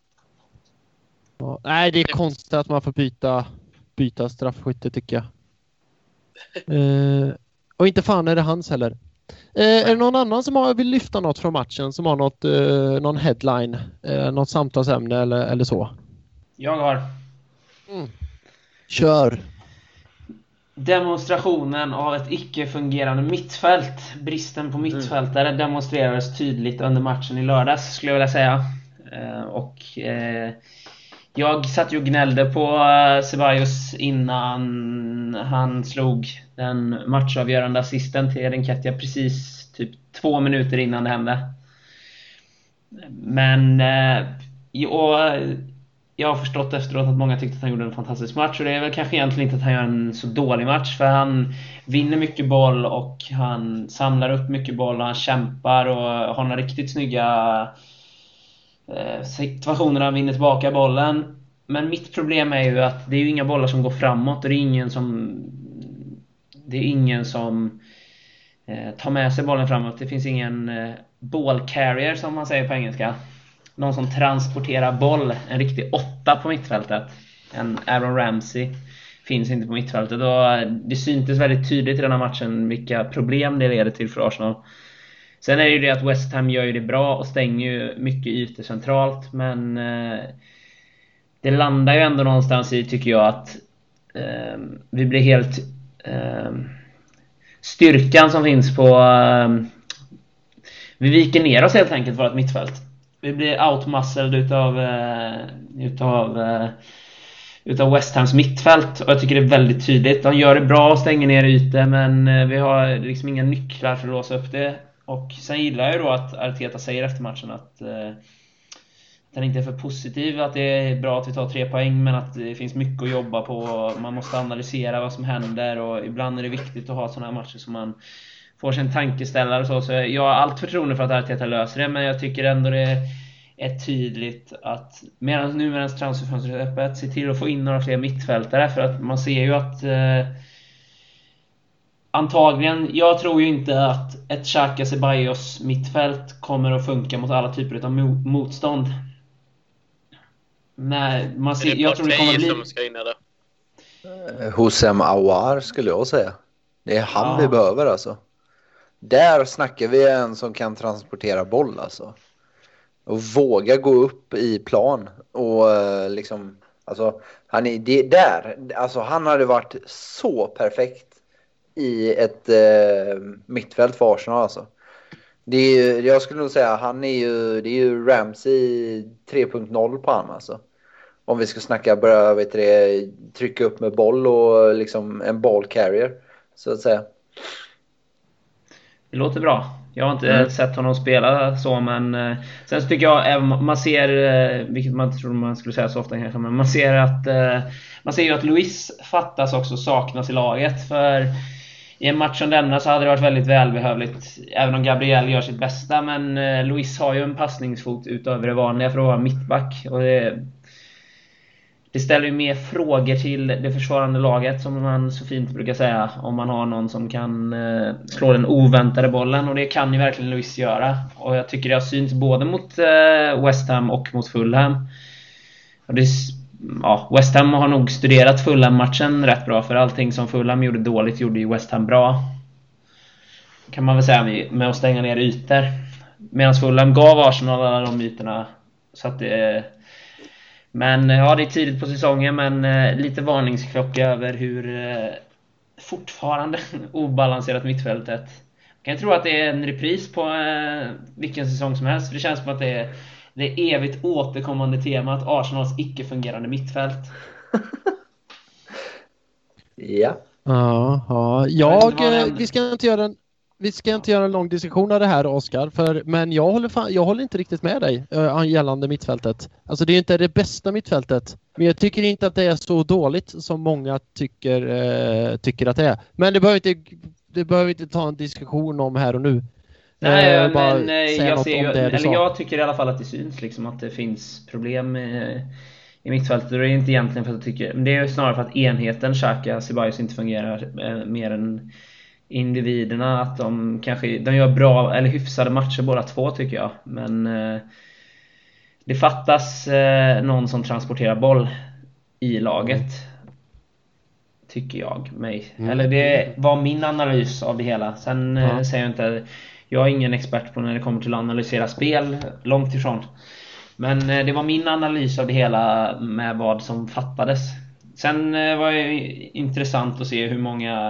Nej, det är konstigt att man får byta straffskytte, tycker jag. Och inte fan är det hans heller. Är det någon annan som vill lyfta något från matchen, som har någon headline, något samtalsämne eller så? Jag har. Kör. Demonstrationen av ett icke-fungerande mittfält. Bristen på mittfältare demonstrerades tydligt under matchen i lördags, skulle jag vilja säga. Jag satt ju och gnällde på Ceballos innan han slog den matchavgörande assisten till Nketiah precis typ 2 minuter innan det hände. Men jag har förstått efteråt att många tyckte att han gjorde en fantastisk match. Och det är väl kanske egentligen inte att han gör en så dålig match. För han vinner mycket boll och han samlar upp mycket boll och han kämpar och har några riktigt snygga situationer där han vinner tillbaka bollen. Men mitt problem är ju att det är ju inga bollar som går framåt. Och det är ingen som tar med sig bollen framåt. Det finns ingen ball carrier som man säger på engelska. Någon som transporterar boll. En riktig 8 på mittfältet. En Aaron Ramsey finns inte på mittfältet. Och det syntes väldigt tydligt i den här matchen vilka problem det leder till för Arsenal. Sen är det ju det att West Ham gör ju det bra och stänger ju mycket ytor centralt. Men det landar ju ändå någonstans i, tycker jag, att vi blir helt... styrkan som finns på... vi viker ner oss helt enkelt vårt mittfält. Vi blir outmuscled utav West Hams mittfält. Och jag tycker det är väldigt tydligt. De gör det bra och stänger ner ytor, men vi har liksom inga nycklar för att låsa upp det. Och sen gillar jag ju då att Arteta säger efter matchen att den inte är för positiv, att det är bra att vi tar 3 poäng, men att det finns mycket att jobba på. Man måste analysera vad som händer och ibland är det viktigt att ha sådana här matcher som man får sin tankeställare och så. Så jag har allt förtroende för att Arteta löser det, men jag tycker ändå det är tydligt att medan transferfönstret är öppet, se till att få in några fler mittfältare, för att man ser ju att antagligen, jag tror ju inte att ett Xhaka Ceballos mittfält kommer att funka mot alla typer av motstånd. Nej, jag tror det kommer bli... som ska in i det. Hosem Aouar skulle jag säga. Det är han vi behöver alltså. Där snackar vi en som kan transportera boll alltså. Och våga gå upp i plan. Och liksom, alltså, han hade varit så perfekt i ett mittfält för Arsenal alltså. Jag skulle nog säga det är ju Ramsey 3.0 på han alltså. Om vi ska snacka trycka upp med boll och liksom en ball carrier så att säga. Det låter bra. Jag har inte sett honom spela så, men sen så tycker jag man ser, vilket man inte tror man skulle säga så ofta kanske, men man ser ju att Luis fattas också, saknas i laget. För i en match som denna så hade det varit väldigt välbehövligt, även om Gabriel gör sitt bästa. Men Luis har ju en passningsfot utöver det vanliga för att vara mittback. Och det ställer ju mer frågor till det försvarande laget, som man så fint brukar säga, om man har någon som kan slå den oväntade bollen. Och det kan ju verkligen Luis göra. Och jag tycker det har synts både mot West Ham och mot Fulham. Och West Ham har nog studerat Fulham-matchen rätt bra, för allting som Fulham gjorde dåligt gjorde ju West Ham bra, kan man väl säga, med att stänga ner ytor. Medan Fulham gav Arsenal alla de ytorna. Så att men ja, det är tidigt på säsongen, men lite varningsklocka över hur fortfarande obalanserat mittfältet. Kan jag tro att det är en repris på vilken säsong som helst, för det känns som att det är evigt återkommande temat Arsenals icke-fungerande mittfält. Ja. Vi ska inte göra en lång diskussion av det här, Oskar, men jag håller inte riktigt med dig gällande mittfältet. Alltså det är inte det bästa mittfältet, men jag tycker inte att det är så dåligt som många tycker att det är. Men det behöver inte ta en diskussion om här och nu. Nej, men jag tycker i alla fall att det syns liksom att det finns problem i mittfältet. Det är inte egentligen för att jag tycker, men det är snarare för att enheten Xhaka Ceballos inte fungerar mer än individerna, att de gör bra eller hyfsade matcher båda två, tycker jag. Men det fattas någon som transporterar boll i laget, tycker jag mig. Eller det var min analys av det hela. Sen säger jag inte, jag är ingen expert på när det kommer till att analysera spel, långt ifrån. Men det var min analys av det hela med vad som fattades. Sen var det intressant att se hur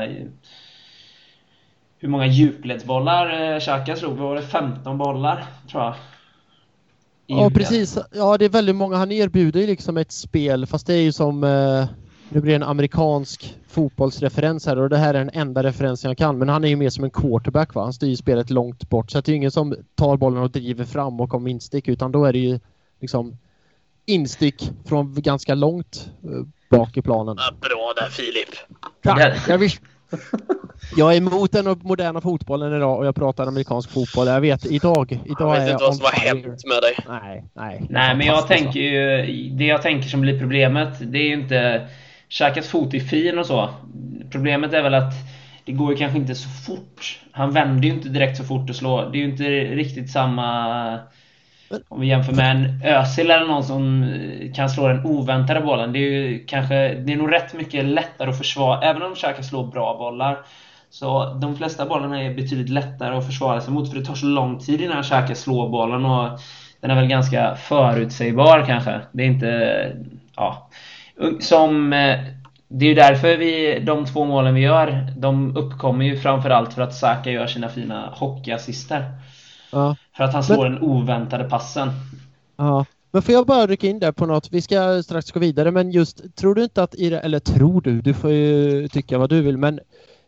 många djupledsbollar Xhaka slog. Var det 15 bollar, tror jag? Ja, precis. Ja, det är väldigt många. Han erbjuder ju liksom ett spel, fast det är ju som nu blir det en amerikansk fotbollsreferens här, och det här är den enda referensen jag kan, men han är ju mer som en quarterback, va? Han styr spelet långt bort, så att det är ingen som tar bollen och driver fram och kommer instick, utan då är det ju liksom instick från ganska långt bak i planen. Ja, bra där Filip. Jag är emot den moderna fotbollen idag och jag pratar amerikansk fotboll. Jag vet idag jag vet är inte vad som har hänt med dig. Nej, men jag tänker ju, det jag tänker som blir problemet, det är ju inte Xhakas fot i fin och så. Problemet är väl att det går ju kanske inte så fort. Han vänder ju inte direkt så fort och slår. Det är ju inte riktigt samma om vi jämför med en Özil eller någon som kan slå den oväntade bollen. Det är ju kanske, det är nog rätt mycket lättare att försvara. Även om Xhaka slår bra bollar, så de flesta bollarna är betydligt lättare att försvara sig mot, för det tar så lång tid innan Xhaka slår bollen, och den är väl ganska förutsägbar kanske. Det är inte, ja, som det är ju därför de 2 målen vi gör, de uppkommer ju framförallt för att Xhaka gör sina fina hockeyassister. Ja. För att han slår den oväntade passen. Ja. Men får jag bara rycka in där på något? Vi ska strax gå vidare, men just, tror du inte att eller tror du får ju tycka vad du vill, men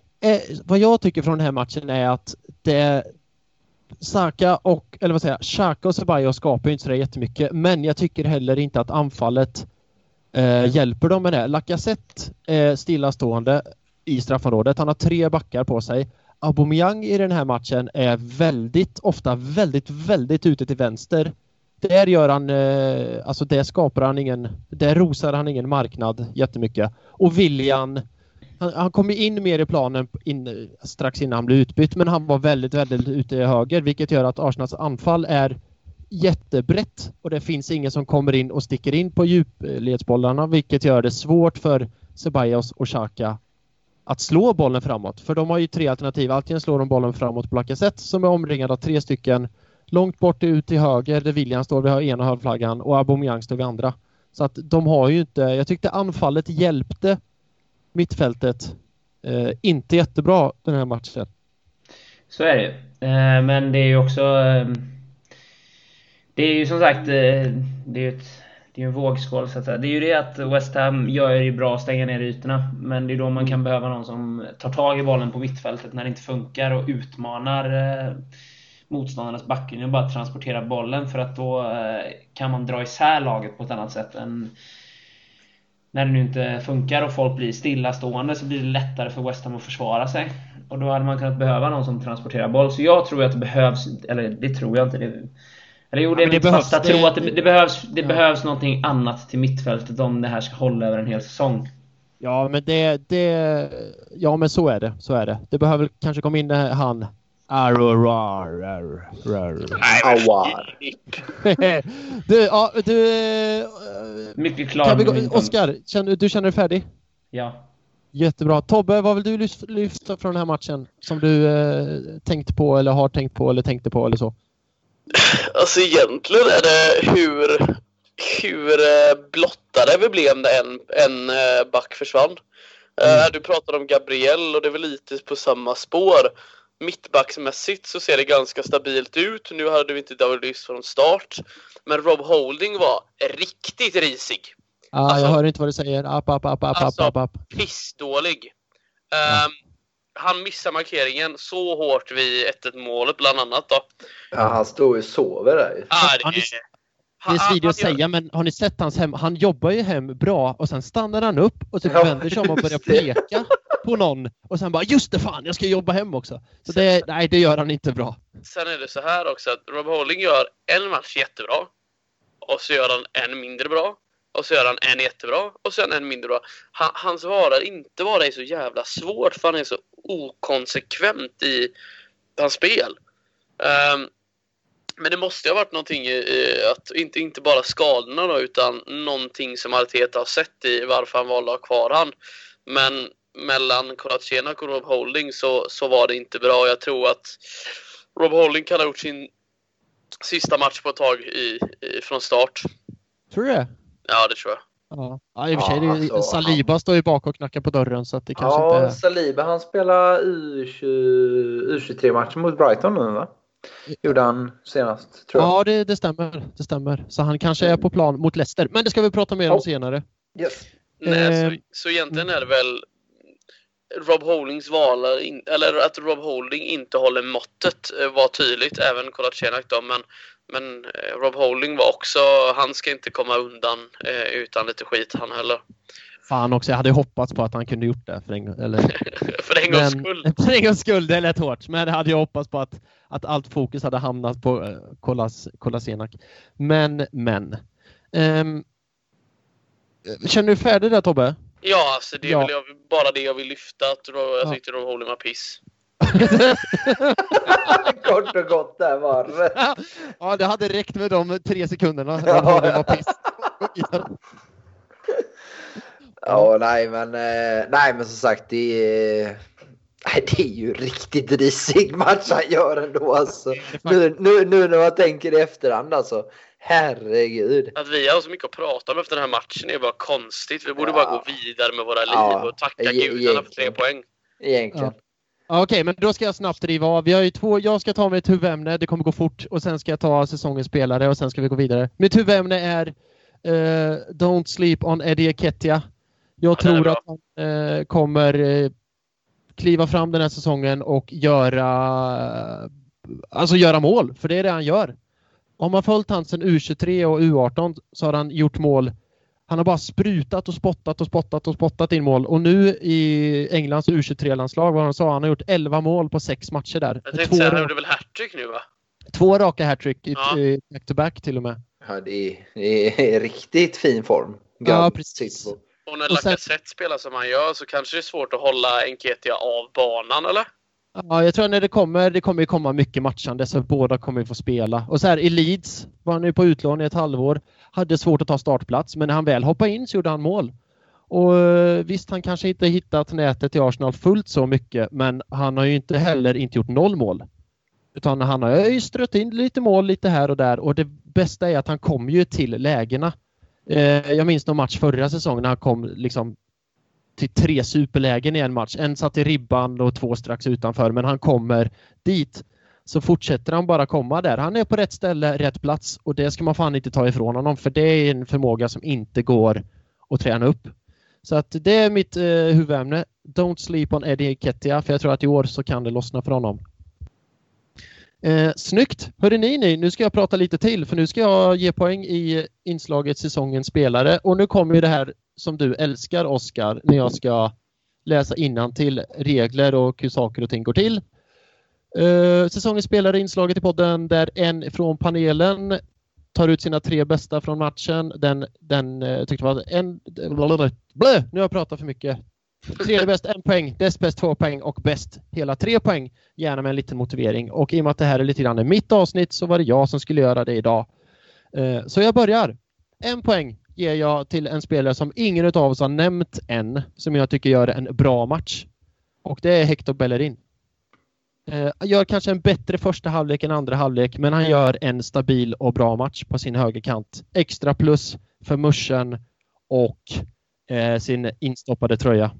vad jag tycker från den här matchen är att det Xhaka och Ceballos skapar ju inte så jättemycket, men jag tycker heller inte att anfallet hjälper dem med det. Lacazette stillastående i straffområdet. Han har 3 backar på sig. Aubameyang i den här matchen är ofta väldigt ute till vänster. Där gör han, där skapar han där rosar han ingen marknad jättemycket. Och Willian, han kom in mer i planen strax innan han blev utbytt, men han var väldigt ute i höger, vilket gör att Arsenals anfall är jättebrett och det finns ingen som kommer in och sticker in på djupledsbollarna, vilket gör det svårt för Ceballos och Xhaka att slå bollen framåt. För de har ju 3 alternativ. Antingen slår de bollen framåt på Lacazette som är omringad av 3 stycken långt bort ut till höger där William står vid ena hörnflaggan och Aubameyang står vid andra. Så att de har ju inte, jag tyckte anfallet hjälpte mittfältet inte jättebra den här matchen. Så är det. Men det är ju också det är ju som sagt det är ju en vågskål så att säga. Det är ju det att West Ham gör det bra att stänga ner ytorna, men det är då man kan behöva någon som tar tag i bollen på mittfältet när det inte funkar och utmanar motståndarnas backlinje och bara transportera bollen, för att då kan man dra isär laget på ett annat sätt än när det nu inte funkar och folk blir stillastående, så blir det lättare för West Ham att försvara sig, och då hade man kunnat behöva någon som transporterar boll. Så jag tror att det behövs, eller det tror jag inte det. Eller jo, det är mitt fasta tro att det behövs någonting annat till mittfältet om det här ska hålla över en hel säsong. Ja, men men så är det. Det behöver kanske komma in han mycket klar. Oskar, du känner dig färdig? Ja. Jättebra. Tobbe, vad vill du lyfta från den här matchen som du tänkt på eller har tänkt på eller tänkte på eller så? Alltså egentligen är det hur blottade vi blev när en back försvann. Du pratade om Gabriel och det är väl lite på samma spår. Mittbacksmässigt så ser det ganska stabilt ut. Nu hade vi inte David Luiz från start, men Rob Holding var riktigt risig. Jag hör inte vad du säger. Pissdålig. Han missar markeringen så hårt vid 1-1 målet bland annat då. Ja, han står ju och sover där. Det är svidigt att säga, men har ni sett hans hem? Han jobbar ju hem bra och sen stannar han upp och så vänder sig om och börjar peka på någon och sen bara, just det fan, jag ska jobba hem också. Så det gör han inte bra. Sen är det så här också att Rob Holding gör en match jättebra och så gör han en mindre bra och så gör han en jättebra och sen en mindre bra. Hans vara inte vara är så jävla svårt, för han är så okonsekvent i hans spel. Men det måste ha varit någonting att inte bara skadorna då, utan någonting som Arteta har sett i varför han valde att ha kvar han. Men mellan Kolasinac och Rob Holding så var det inte bra. Jag tror att Rob Holding kan ha gjort sin sista match på ett tag från start. Tror du det? Ja, det tror jag. Ja, i och för sig, Saliba står ju bak och knackar på dörren, så att det kanske inte är... Saliba, han spelar U23-matchen mot Brighton nu, va? Gjorde han senast, tror jag. Ja, det stämmer. Så han kanske är på plan mot Leicester. Men det ska vi prata mer om senare. Yes. Nej, så egentligen är det väl Rob Holdings val, eller att Rob Holding inte håller måttet var tydligt, även Kolasinac då, men Men Rob Holding var också, han ska inte komma undan utan lite skit han heller. Fan också, jag hade hoppats på att han kunde gjort det för en gångs skull. För en gångs skull, det är lätt hårt. Men det hade jag hoppats på att allt fokus hade hamnat på Kolasinac. Men. Känner du färdig där, Tobbe? Ja, alltså det är väl bara det jag vill lyfta. Jag tyckte Rob Holding var piss. Kort och gott där var det. Ja, det hade räckt med de 3 sekunderna. Rob Holding var piss. Ja, nej men som sagt det är ju riktigt risig match han gör ändå alltså. Nu när man tänker i efterhand alltså. Herregud. Att vi har så mycket att prata om efter den här matchen är bara konstigt. Vi borde bara gå vidare med våra liv och tacka gudarna för 3 poäng. Egentligen. Ja. Okej, men då ska jag snabbt driva av. Vi har ju 2, jag ska ta mitt huvudämne, det kommer gå fort. Och sen ska jag ta säsongens spelare och sen ska vi gå vidare. Mitt huvudämne är Don't Sleep on Eddie Nketiah. Jag tror att han kommer kliva fram den här säsongen och göra mål. För det är det han gör. Om man följt han sedan U23 och U18 så har han gjort mål. Han har bara sprutat och spottat in mål. Och nu i Englands U23-landslag, vad han sa, han har gjort 11 mål på 6 matcher där. Jag tänkte säga, han gjorde väl hattrick nu va? 2 raka hattrick i back-to-back till och med. Ja, det är riktigt fin form. Ja, precis. Och när Lacazette spelar som han gör så kanske det är svårt att hålla Nketiah av banan, eller? Ja, jag tror att när det kommer komma mycket matchande så båda kommer få spela. Och så här i Leeds var han nu på utlån i ett halvår. Hade svårt att ta startplats, men när han väl hoppade in så gjorde han mål. Och visst, han kanske inte hittat nätet i Arsenal fullt så mycket, men han har ju inte heller inte gjort 0 mål. Utan han har ju strött in lite mål lite här och där. Och det bästa är att han kom ju till lägena. Jag minns någon match förra säsongen när han kom liksom till 3 superlägen i en match. En satt i ribban och 2 strax utanför. Men han kommer dit så fortsätter han bara komma där. Han är på rätt ställe, rätt plats. Och det ska man fan inte ta ifrån honom. För det är en förmåga som inte går att träna upp. Så att det är mitt huvudämne. Don't sleep on Eddie Nketiah. För jag tror att i år så kan det lossna för honom. Snyggt! Hörde ni, nu ska jag prata lite till. För nu ska jag ge poäng i inslaget säsongens spelare. Och nu kommer ju det här som du älskar, Oskar, när jag ska läsa innantill regler och hur saker och ting går till. Säsongens spelare inslaget i podden där en från panelen tar ut sina 3 bästa från matchen. Den tyckte var nu har jag pratat för mycket. 3 bäst 1 poäng, näst bäst 2 poäng och bäst hela 3 poäng. Gärna med en liten motivering. Och i och med att det här är lite grann mitt avsnitt så var det jag som skulle göra det idag. Så jag börjar. 1 poäng ger jag till en spelare som ingen av oss har nämnt än. Som jag tycker gör en bra match. Och det är Hector Bellerin. Gör kanske en bättre första halvlek än andra halvlek. Men han gör en stabil och bra match på sin högerkant. Extra plus för muschen och sin instoppade tröja.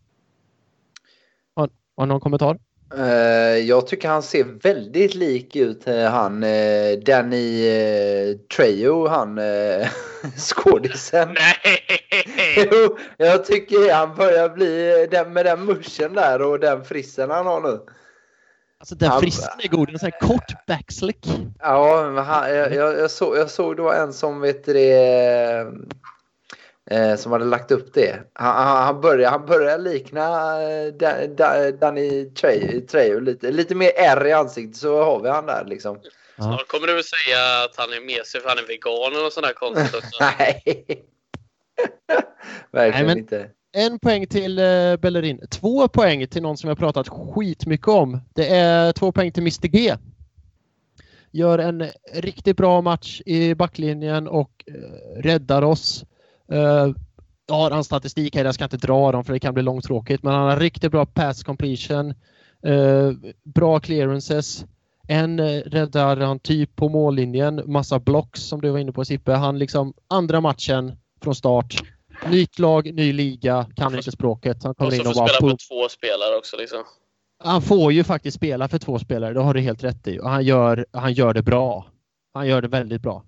Har någon kommentar? Jag tycker han ser väldigt lik ut han Danny Trejo, han skådisen. Nej! Jo, jag tycker han börjar bli med den muschen där och den frissen han har nu. Alltså den frissen är god, en sån här kort backslick. Ja, men jag såg då en som vet det som hade lagt upp det. Han börjar likna Danny Trejo lite mer ärr i ansiktet, så har vi han där liksom. Snart kommer du väl säga att han är med sig för han är vegan eller sån här konstigt också. Nej. Verkligen Nej, men inte. 1 poäng till Bellerin. 2 poäng till någon som jag pratat skitmycket om. Det är 2 poäng till Mr. G. Gör en riktigt bra match i backlinjen och räddar oss. Jag har en statistik här, jag ska inte dra dem för det kan bli långtråkigt, men han har riktigt bra pass completion, bra clearances, räddar han typ på mållinjen, massa blocks som du var inne på, Sippe. Han liksom andra matchen från start, nytt lag, ny liga, kan inte språket, han kommer in och bara spela för 2 spelare också liksom. Han får ju faktiskt spela för 2 spelare, det har du helt rätt i, och han gör det bra, han gör det väldigt bra.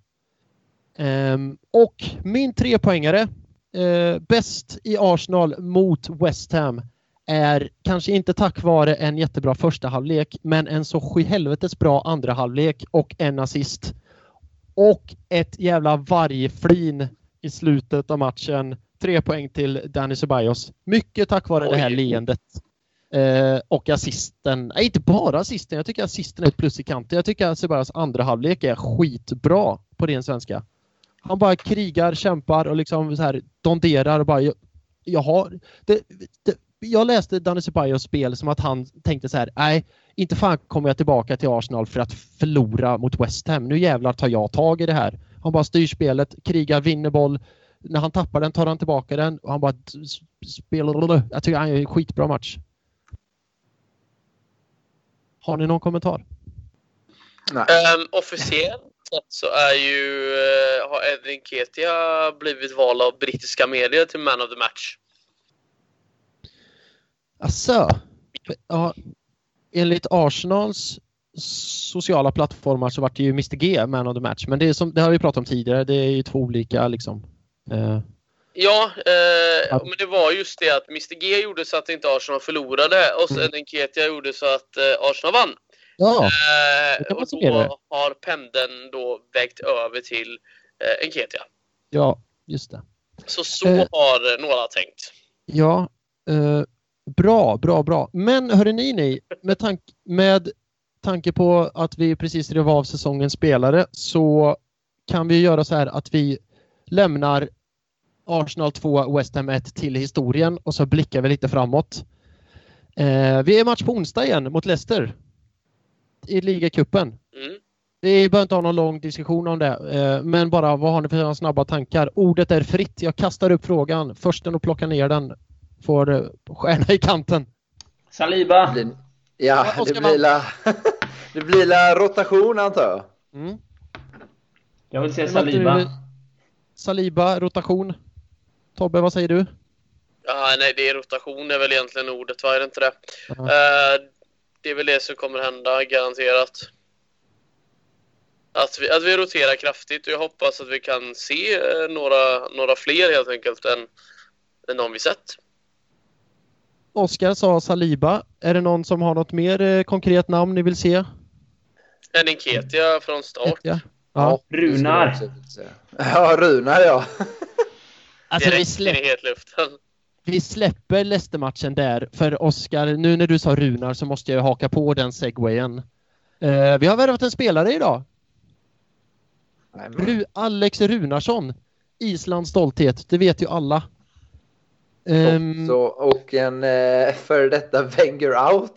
Och min 3-poängare bäst i Arsenal mot West Ham är kanske inte tack vare en jättebra första halvlek, men en så helvetes bra andra halvlek och en assist. Och ett jävla vargflin i slutet av matchen. 3 poäng till Dani Ceballos. Mycket tack vare det här leendet. Och assisten. Nej, inte bara assisten. Jag tycker assisten är ett plus i kanten. Jag tycker att Ceballos andra halvlek är skitbra på ren svenska. Han bara krigar, kämpar och liksom så här donderar och bara jag läste Dani Ceballos spel som att han tänkte så här: nej, inte fan kommer jag tillbaka till Arsenal för att förlora mot West Ham. Nu jävlar tar jag tag i det här. Han bara styr spelet, krigar, vinner boll. När han tappar den tar han tillbaka den och han bara spelar. Jag tycker han gör en skitbra match. Har ni någon kommentar? Nej. Officiellt så är ju har Eddie Nketiah blivit vald av brittiska medier till Man of the Match. Asså? Ja, enligt Arsenals sociala plattformar så var det ju Mr. G Man of the Match. Men det är som, det har vi pratat om tidigare. Det är ju två olika liksom. Ja, men det var just det att Mr. G gjorde så att inte Arsenal förlorade och sen Nketiah gjorde så att Arsenal vann. Ja, och då har pendeln då vägt över till Nketiah. Ja, just det. Så har några tänkt. Ja, bra. Men hörde ni med tanke på att vi precis rev av säsongens spelare så kan vi göra så här att vi lämnar Arsenal 2, West Ham 1 till historien och så blickar vi lite framåt. Vi är match på onsdag igen mot Leicester i ligacupen. Vi behöver inte ha någon lång diskussion om det. Men bara, vad har ni för snabba tankar? Ordet är fritt. Jag kastar upp frågan. Försten att plocka ner den får stjärna i kanten. Saliba. Ja, det blir la rotation antar jag. Jag vill se Saliba. Saliba, rotation. Tobbe, vad säger du? Ja, nej, det är rotation är väl egentligen ordet, vad är det inte det? Det är väl det som kommer hända, garanterat. Att vi roterar kraftigt och jag hoppas att vi kan se några fler helt enkelt än de vi sett. Oskar sa Saliba. Är det någon som har något mer konkret namn ni vill se? En Nketiah från start. Ja. Runar. Ja, Runar, ja. Alltså, det är helt luften. Vi släpper Leicester-matchen där. För Oskar, nu när du sa Runar så måste jag haka på den segwayen. Vi har värvat en spelare idag. Alex Runarsson. Islands stolthet, det vet ju alla. Och en för detta Wenger out.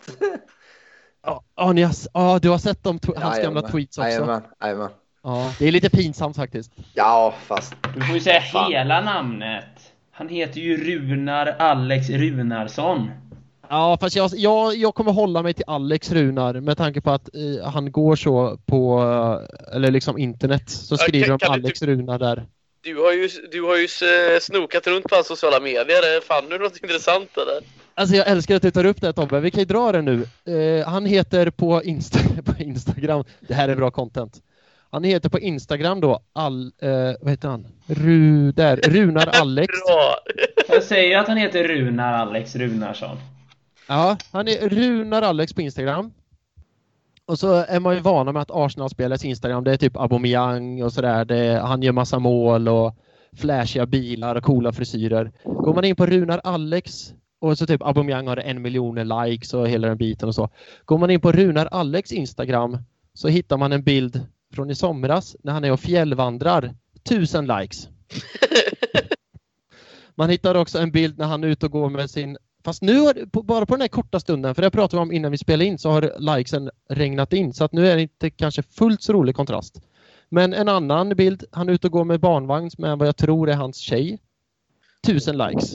Du har sett hans gamla tweets också. Jajamän. Ja, det är lite pinsamt faktiskt. Ja, fast du får ju säga hela namnet. Han heter ju Runar Alex Runarsson. Ja, fast jag kommer hålla mig till Alex Runar med tanke på att han går så på eller liksom internet så skriver de Alex Runar där. Du har ju snokat runt på sociala medier. Fann du något intressant eller? Alltså jag älskar att du tar upp det, Tobbe. Vi kan ju dra det nu. Han heter på Instagram. Det här är bra content. Han heter på Instagram då vad heter han? Runar Alex. Jag säger att han heter Runar Alex Runarsson. Ja, han är Runar Alex på Instagram. Och så är man ju vana med att Arsenal spelar Instagram. Det är typ Aubameyang och sådär. Han gör massa mål och flashiga bilar och coola frisyrer. Går man in på Runar Alex och så typ Aubameyang har 1 miljon likes och hela den biten och så. Går man in på Runar Alex Instagram så hittar man en bild från i somras när han är och fjällvandrar. 1000 likes. Man hittar också en bild när han är ute och går med sin... Fast nu bara på den här korta stunden, för det pratade vi om innan vi spelade in, så har likesen regnat in. Så att nu är det inte kanske fullt så rolig kontrast. Men en annan bild, han är ute och går med barnvagn med vad jag tror är hans tjej. 1000 likes.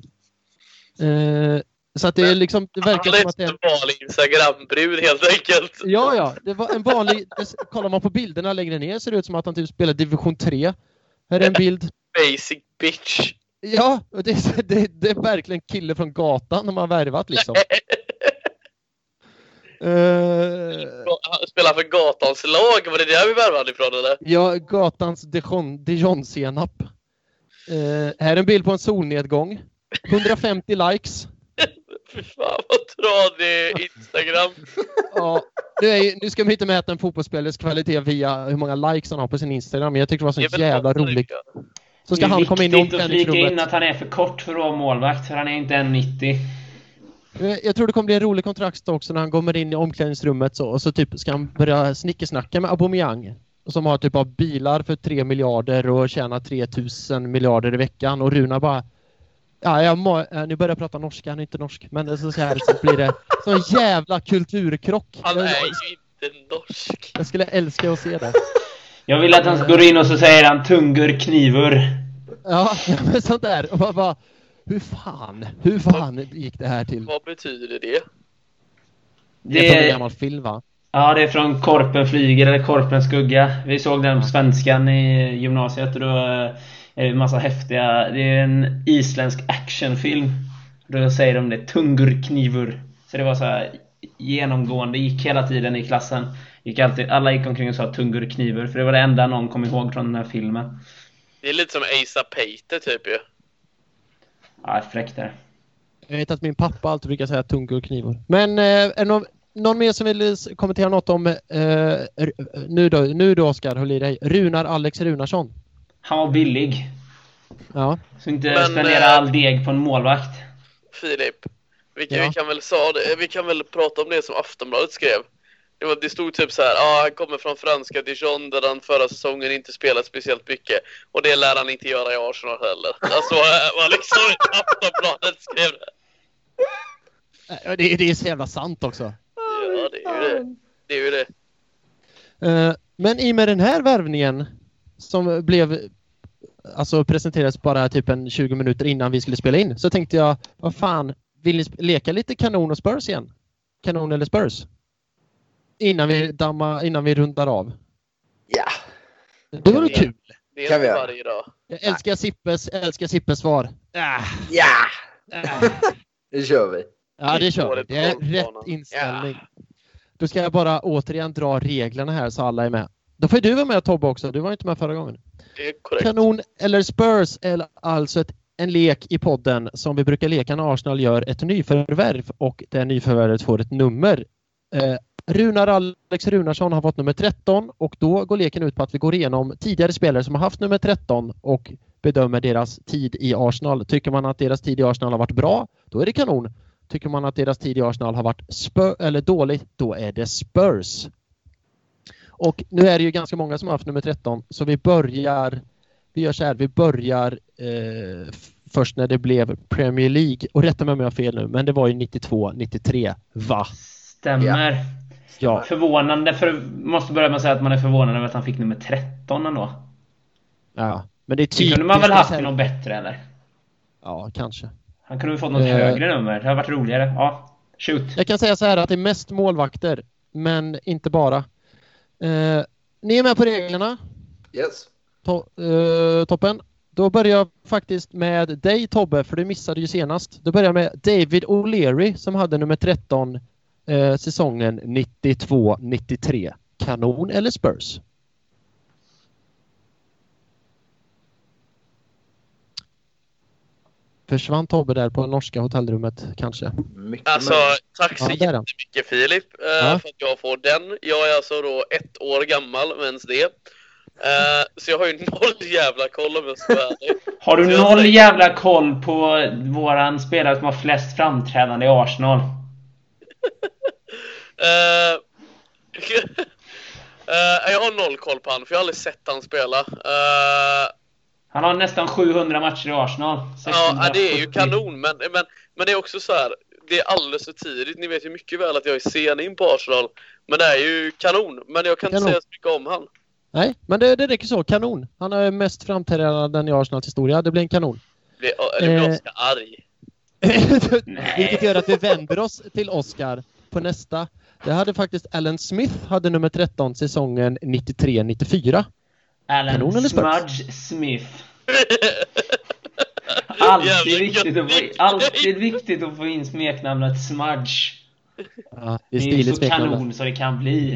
Så att det är liksom... Det verkar som att det är en vanlig Instagram-brud helt enkelt. Ja. Det var en vanlig... Kollar man på bilderna längre ner ser det ut som att han typ spelar division 3. Här är en bild. Basic bitch. Ja, det är verkligen kille från gatan när man har värvat liksom. Spelar för gatans lag, var det där vi värvade ifrån eller? Ja, gatans Dijon-senap. Här är en bild på en solnedgång. 150 likes. Fy fan vad tradig Instagram. Ja, nu ska man inte mäta en fotbollsspelares kvalitet via hur många likes han har på sin Instagram. Men jag tycker det var så jävla roligt. Så ska han komma in i omklädningsrummet. Det är viktigt att flika in att han är för kort för att vara målvakt. För han är inte 1,90. Jag tror det kommer bli en rolig kontrakt också när han kommer in i omklädningsrummet och så typ ska han börja snickesnacka med Aubameyang. Som har typ av bilar för 3 miljarder och tjänar 3000 miljarder i veckan. Och Runa bara... Ja, nu börjar jag prata norska, han är inte norsk. Men så här så blir det sån jävla kulturkrock. Han är ju inte norsk. Jag skulle älska att se det. Jag vill att han går in och så säger han tungur knivur. Ja, men sånt där. Och bara, hur fan gick det här till? Vad betyder det? Det är en gammal film, va? Ja, det är från Korpen flyger eller Korpen skugga. Vi såg den på svenskan i gymnasiet och då är det en massa häftiga... Det är en isländsk actionfilm. Då säger de det, tungur knivur. Så det var så här genomgående, gick hela tiden i klassen. Alla gick omkring och sa tungur knivur. För det var det enda någon kom ihåg från den här filmen. Det är lite som Asa Peter typ ju. Ja, fräckt där. Jag vet att min pappa alltid brukar säga tungur knivur. Men är någon mer som vill kommentera något om nu då Oskar, håll i dig. Runar Alex Runarsson. Han var billig. Ja. Så inte spendera all deg på en målvakt. Filip, vi kan väl prata om det som Aftonbladet skrev. Det stod typ så här, han kommer från franska Dijon där han förra säsongen inte spelat speciellt mycket. Och det lär han inte göra i Arsenal heller. Alltså, vad liksom Aftonbladet skrev det. Det är så jävla sant också. Ja, det är ju det. Men i med den här värvningen som blev presenterades bara typ en 20 minuter innan vi skulle spela in, så tänkte jag, vad fan, vill ni leka lite kanon och Spurs igen? Kanon eller Spurs? Innan vi rundar av. Ja. Det var kul. Det är inte varje dag. Jag älskar Sippes svar. Ja. Det kör vi. Ja, det kör vi. Det är rätt inställning. Då ska jag bara återigen dra reglerna här så alla är med. Då får du vara med, Tobbe, också. Du var inte med förra gången. Det är korrekt. Kanon eller Spurs är alltså en lek i podden som vi brukar leka när Arsenal gör ett nyförvärv och det nyförvärvet får ett nummer. Runar Alex Runarsson har fått nummer 13 och då går leken ut på att vi går igenom tidigare spelare som har haft nummer 13 och bedömer deras tid i Arsenal. Tycker man att deras tid i Arsenal har varit bra, då är det kanon. Tycker man att deras tid i Arsenal har varit dåligt, då är det Spurs. Och nu är det ju ganska många som har haft nummer 13, så vi börjar först när det blev Premier League. Och rätta mig om jag har fel nu, men det var ju 92-93, va? Stämmer. Ja. Förvånande, måste börja med att säga att man är förvånad över att han fick nummer 13 ändå. Ja, men det är typiskt. Kunde man väl haft något bättre, eller? Ja, kanske. Han kunde ju fått något högre nummer. Det har varit roligare. Ja, shoot. Jag kan säga så här att det är mest målvakter, men inte bara. Ni är med på reglerna? Yes. Toppen. Då börjar jag faktiskt med dig, Tobbe, för du missade ju senast. Då börjar jag med David O'Leary som hade nummer 13 säsongen 92-93. Kanon eller Spurs? Försvann Tobbe där på norska hotellrummet kanske? Tack så jättemycket Filip för att jag får den. Jag är alltså då 1 år gammal med ens det. Så jag har ju noll jävla koll om jag ska vara ärlig. Har du noll jävla koll på våran spelare som har flest framträdande i Arsenal? Jag har noll koll på han, för jag har aldrig sett han spela. Han har nästan 700 matcher i Arsenal. Ja, det är ju kanon, men det är också så här, det är alldeles för tidigt. Ni vet ju mycket väl att jag är sen in på Arsenal, men det är ju kanon. Men jag kan inte säga så mycket om han. Nej, men det räcker så. Kanon. Han är mest framträdande i Arsenals historia. Det blir en kanon. Det blir Oskar arg. Vilket gör att vi vänder oss till Oskar på nästa. Det hade faktiskt Alan Smith hade nummer 13 säsongen 93-94. Alan Smudge Smith. Alltid viktigt att få in smeknamnet Smudge. Ja, det är så kanon så det kan bli.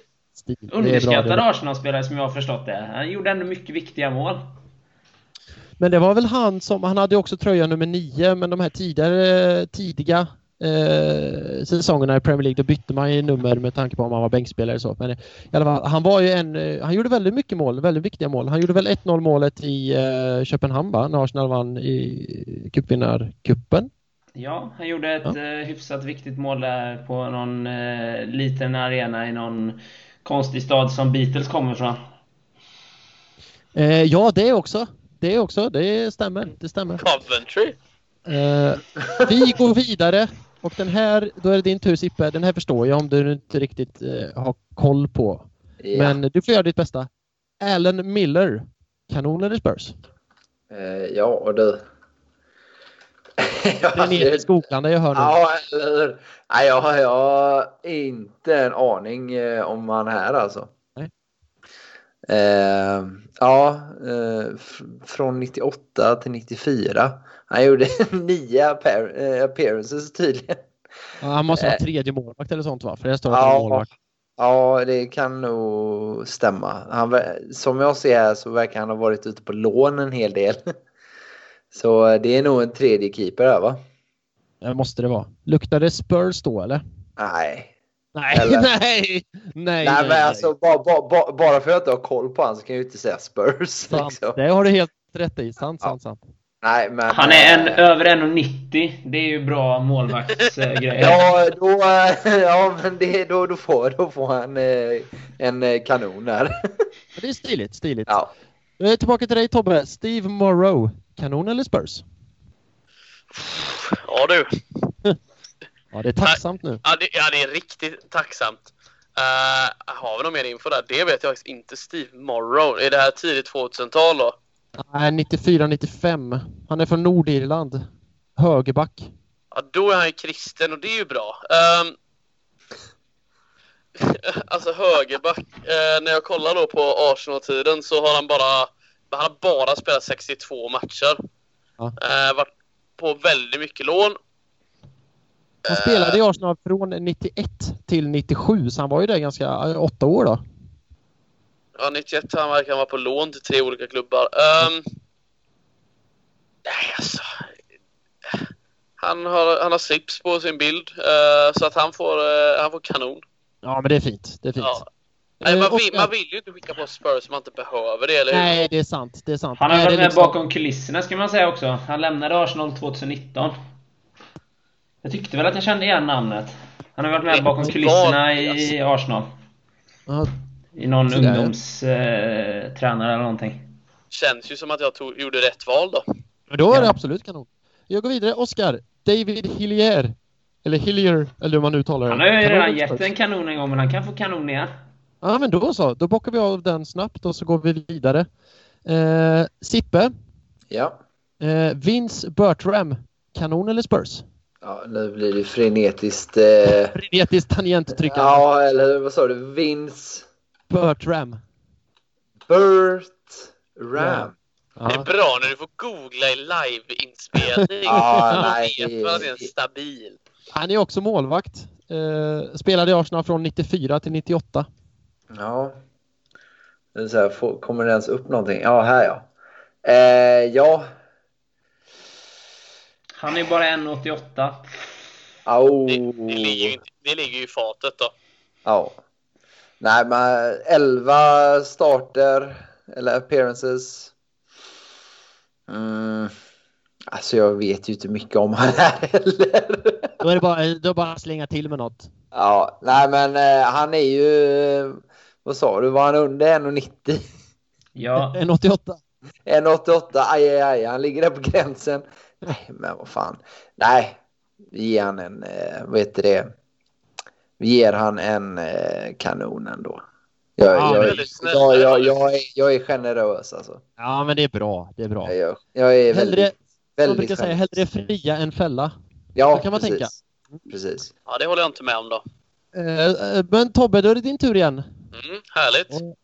Underskattad Arsenal-spelare som jag har förstått det. Han gjorde ändå mycket viktiga mål. Men det var väl han hade också tröja nummer 9, men de här tidiga säsongerna i Premier League, då bytte man ju nummer med tanke på om man var bänkspelare så. Men i alla fall, han gjorde väldigt mycket mål, väldigt viktiga mål. Han gjorde väl 1-0 målet i Köpenhamn, när Arsenal vann i cupvinnarcupen. Ja, han gjorde ett hyfsat viktigt mål där på någon liten arena i någon konstig stad som Beatles kommer från. Ja, det också. Det stämmer. Coventry. Vi går vidare. Och den här, då är det din tur Sippe. Den här förstår jag om du inte riktigt har koll på. Ja. Men du får göra ditt bästa. Alan Miller. Kanon eller Spurs? Ja, och du. Den är i skolan, jag hör nu. Ja, eller nej, jag har inte en aning om han här alltså. Nej. Från 98 till 94. Han gjorde 9 appearances tydligen. Ja, han måste vara tredje målvakt eller sånt, va? För det står att målvakt. Ja, det kan nog stämma. Som jag ser här så verkar han ha varit ute på lån en hel del. Så det är nog en tredje keeper här, va? Det måste det vara. Luktar det Spurs då, eller? Nej. Nej. Men alltså, bara för att jag inte har koll på han så kan jag ju inte säga Spurs. Liksom. Det har du helt rätt i. Sant. Nej, men, han är över 1,90. Det är ju bra målvaktsgrejer. Då får han en kanon där. Det är stiligt. Ja. Tillbaka till dig Tobbe. Steve Morrow. Kanon eller Spurs? Ja du. Ja, det är tacksamt nu. Ja, det är riktigt tacksamt. Har vi någon mer info där? Det vet jag faktiskt inte. Steve Morrow. Är det här tidigt 2000-tal då? Nej, 94-95. Han är från Nordirland. Högerback. Ja, då är han ju kristen och det är ju bra. Alltså högerback. När jag kollar då på Arsenal-tiden så har han bara spelat 62 matcher. Ja. Varit på väldigt mycket lån. Han spelade i Arsenal från 91 till 97, så han var ju där ganska 8 år då. Ja, 91 han verkar vara på lån till 3 olika klubbar. Nej, alltså. Han har slips på sin bild, så att han får kanon. Ja, men det är fint. Ja. Nej, man vill ju inte skicka på Spurs som man inte behöver det, eller hur? Nej, det är sant. Han har varit med bakom kulisserna, ska man säga också. Han lämnade Arsenal 2019. Jag tyckte väl att jag kände igen namnet. Han har varit med bakom kulisserna i Arsenal. Ja. I någon ungdomstränare eller någonting. Känns ju som att jag gjorde rätt val då. Men då är det absolut kanon. Jag går vidare. Oscar. David Hillier. Eller Hillier, eller hur man uttalar det. Han har ju redan gett en kanon en gång, men han kan få kanon igen. Ja, men då så. Då bockar vi av den snabbt och så går vi vidare. Sippe. Ja. Vince Bertram. Kanon eller Spurs? Ja, nu blir det frenetiskt. Frenetiskt tangenttryckande. Ja, eller vad sa du? Vince Bertram. Bertram. Ja. Det är bra när du får googla i live-inspelning. Nej. Det är en stabil. Han är också målvakt. Spelade i Arsenal från 94 till 98. Ja. Det är så här, kommer det ens upp någonting? Ja, här ja. Ja. Han är bara 1,88. Det ligger ju i fatet då. Ja. Nej, men 11 starter eller appearances. Alltså jag vet ju inte mycket om han här heller. Då är det bara att slänga till med något. Ja, nej men han är ju, vad sa du, var han under 1,90? Ja. 1,88. 1,88, aj, han ligger där på gränsen. Nej, men vad fan. Nej, vi ger han en, vad heter det? Vi ger han en kanon ändå. Jag är generös alltså. Ja, men det är bra. Jag är väldigt brukar säga, hellre fria än fälla. Ja, kan man precis. tänka. Precis. Ja, det håller jag inte med om då. Men Tobbe, då är det din tur igen. Härligt.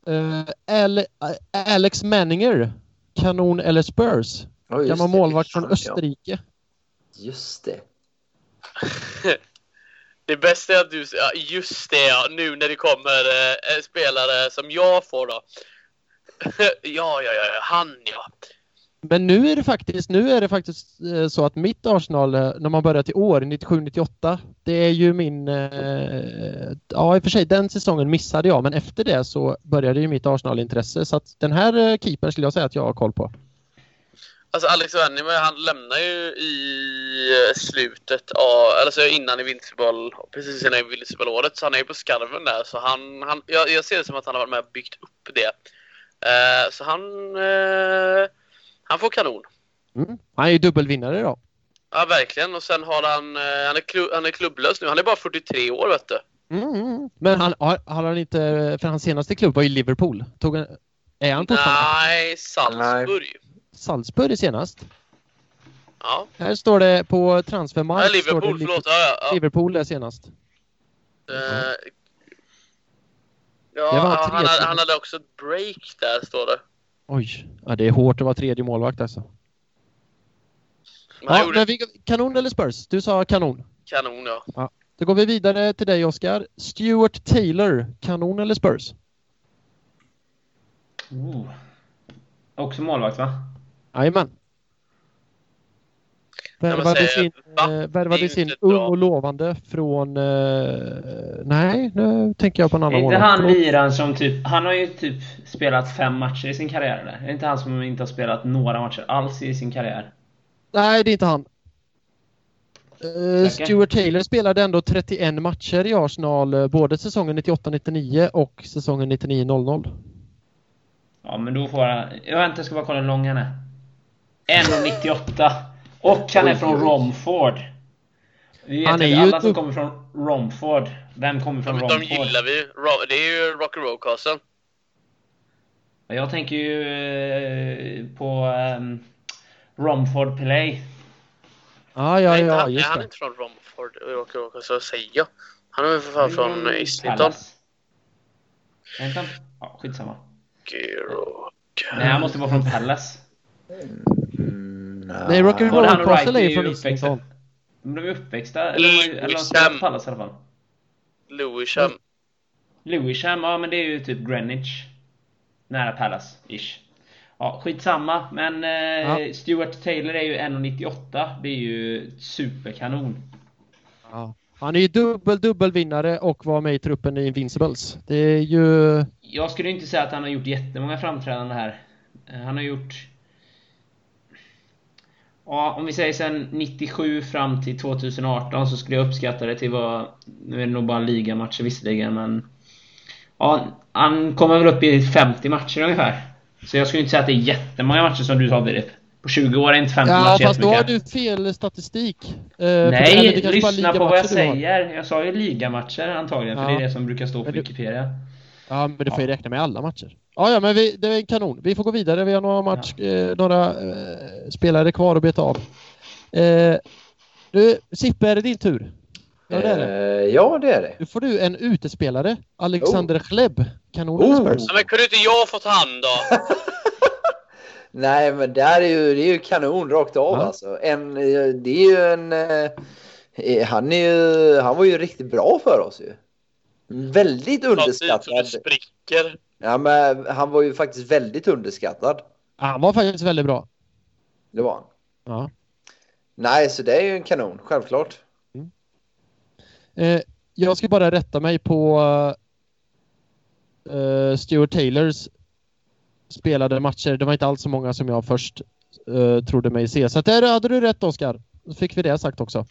Alex Manninger. Kanon eller Spurs? Gammal målvakt från Österrike. Just det. Det bästa är att du just det, nu när det kommer spelare som jag får då. Ja, han ja. Men nu är det faktiskt så att mitt Arsenal, när man börjar till år, 97-98, det är ju min... ja, i och för sig, den säsongen missade jag, men efter det så började ju mitt Arsenal-intresse. Så att den här keepern skulle jag säga att jag har koll på. Alltså Alex Wennerberg, han lämnar ju i slutet av, alltså innan precis innan Invincible-året, så han är ju på skarven där. Så jag ser det som att han har varit med och byggt upp det. Så han får kanon. Han är ju dubbelvinnare då. Ja, verkligen. Och sen har han är klubblös nu. Han är bara 43 år, vet du. Men han inte, för hans senaste klubb var ju Liverpool. Är han fortfarande? Nej, Salzburg. Salzburg är senast. Ja. Här står det på transfermarkt. Liverpool, förlåt. Ja. Liverpool är senast. Han hade också ett break där, står det. Oj, ja, det är hårt att vara tredje målvakt alltså. Men kanon eller Spurs? Du sa kanon. Kanon, ja. Då går vi vidare till dig, Oscar. Stuart Taylor, kanon eller Spurs? Också målvakt, va? Jajamän. Värvade sin ung och lovande från... nej, nu tänker jag på en annan målvakt. Är inte han liran som typ... Han har ju typ spelat 5 matcher i sin karriär, eller? Är det inte han som inte har spelat några matcher alls i sin karriär? Nej, det är inte han. Stuart Taylor spelade ändå 31 matcher i Arsenal, både säsongen 98-99 och säsongen 99-00. Ja, men då får jag ska bara kolla hur lång han är. 1,98. Och han är från Romford. Vi vet att alla som kommer från Romford. Vem kommer från Romford? De gillar vi. Det är ju Rock and Roll-kassen. Jag tänker ju på Romford Play. Ja, just det. Han är inte från Romford, Rock and Roll-kassen, säger jag. Han är för fan från Islington. Ja, skitsamma. Nej, han måste vara från Palace. Nej, Rock and Roll Castle är från Islington. De är uppväxta eller de spelar Palace i alla fall. Lewisham, ja, men det är ju typ Greenwich. Nära Palace-ish. Ja, skitsamma. Men Stuart Taylor är ju 1,98. Det är ju superkanon. Ja. Han är ju dubbelvinnare och var med i truppen i Invincibles. Det är ju... Jag skulle inte säga att han har gjort jättemånga framträdanden här. Han har gjort... Ja, om vi säger sen 97 fram till 2018 så skulle jag uppskatta det till vad... Nu är det nog bara ligamatcher visserligen, men... Ja, han kommer väl upp i 50 matcher ungefär. Så jag skulle inte säga att det är jättemånga matcher som du sa, Filip. På 20 år är inte 50 matcher. Ja, fast då har du fel statistik. Nej, lyssna på vad jag säger. Jag sa ju ligamatcher antagligen, för det är det som brukar stå på Wikipedia. Ja, men du får ju räkna med alla matcher. Ja, men det är kanon. Vi får gå vidare. Vi har några spelare kvar att beta av. Sippe, är det din tur? Ja, det är det. Ja, det är det. Nu får du en utespelare. Alexander Gleb. Kanon eller Spurs? Men kunde inte jag fått hand då? Nej, men det är ju kanon rakt av alltså. Det är ju han var ju riktigt bra för oss ju. Väldigt underskattad. Spricker. Ja, men han var ju faktiskt väldigt underskattad. Han var faktiskt väldigt bra. Det var han. Ja. Nej, så det är ju en kanon, självklart. Jag ska bara rätta mig på Stuart Taylors spelade matcher. Det var inte alls så många som jag först trodde mig se. Så där hade du rätt, Oskar. Så fick vi det sagt också.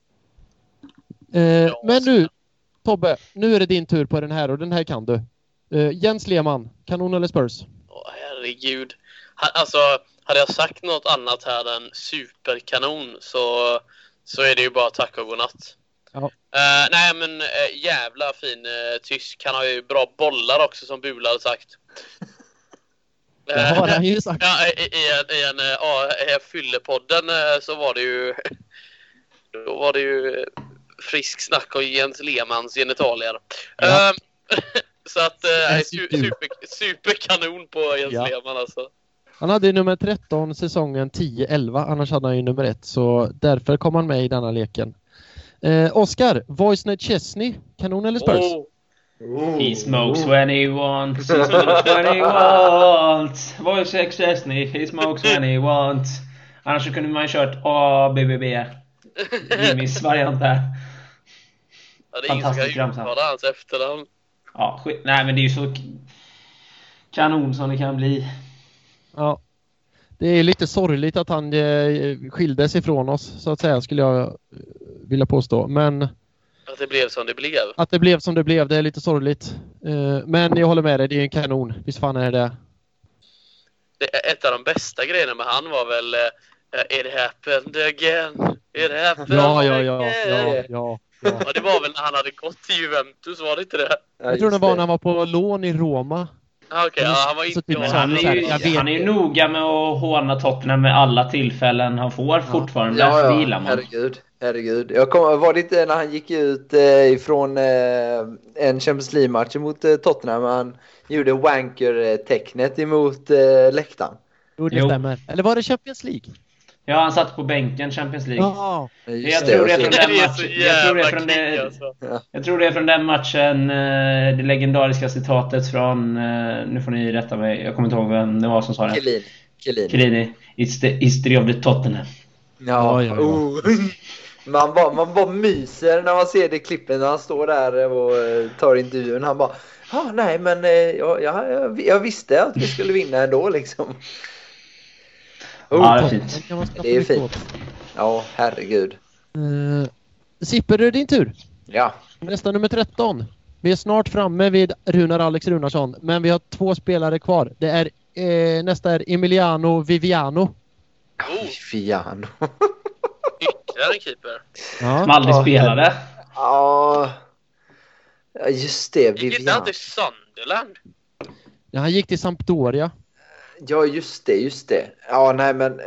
Men nu, Tobbe, nu är det din tur på den här, och den här kan du. Jens Lehmann, kanon eller Spurs? Herregud. Alltså, hade jag sagt något annat här än superkanon så är det ju bara tack och godnatt. Ja. Nej, men jävla fin tysk. Han har ju bra bollar också, som Bula hade sagt. Det har han ju sagt. Ja, i en fyllepodden så var det ju... Då var det ju frisk snack om Jens Lehmanns genitalier. Ja. Så att superkanon på Jens Lehmann alltså. Han hade ju nummer 13 säsongen 10-11, annars hade han ju nummer 1, så därför kom han med i denna leken. Oscar, Wojciech Szczesny, kanon eller Spurs? He smokes when he wants. He smokes when he wants. Voice excess, he smokes when he wants. Annars så kunde man ju kört ABBB. Jimmys variant där. Ja, det är ingen som kan uttala hans efternamn. Ja, nej men det är ju så kanon som det kan bli. Ja. Det är lite sorgligt att han skildes ifrån oss, så att säga, skulle jag vilja påstå. Men att det blev som det blev. Att det blev som det blev, det är lite sorgligt. Men jag håller med dig, det är en kanon. Visst fan är det. Ett av de bästa grejerna med han var väl It happened again. It happened again. Ja. Och det var väl när han hade gått till Juventus, var det inte det? Jag tror det var när han var på lån i Roma. Okej, han var inte... Han är ju noga med att håna Tottenham med alla tillfällen han får fortfarande. Det gillar man. Herregud. Var det inte när han gick ut ifrån en Champions League-match mot Tottenham? Han gjorde wanker-tecknet emot läktaren. Jo, det stämmer. Eller var det Champions League? Ja, han satt på bänken Champions League. Ja. Jag tror det är från den matchen. Jag tror det är från den matchen, det legendariska citatet från, nu får ni rätta mig, jag kommer inte ihåg vem det var som sa det. Chiellini. It's the history of the Tottenham. Ja. Man bara myser när man ser det klippet när han står där och tar intervjun. Han bara, nej men jag visste att vi skulle vinna ändå liksom. Ja, det är fint. Det är fint. Ja, herregud. Sipper, det är din tur. Ja. Nästa nummer 13. Vi är snart framme vid Runar Alex Runarsson, men vi har 2 spelare kvar. Det är nästa är Emiliano Viviano. Viviano. Ytterligare en keeper. Som aldrig spelade. Ja. Just det, Viviano. Gick inte han till Sunderland? Ja, han gick till Sampdoria. Ja, just det. Ja, nej men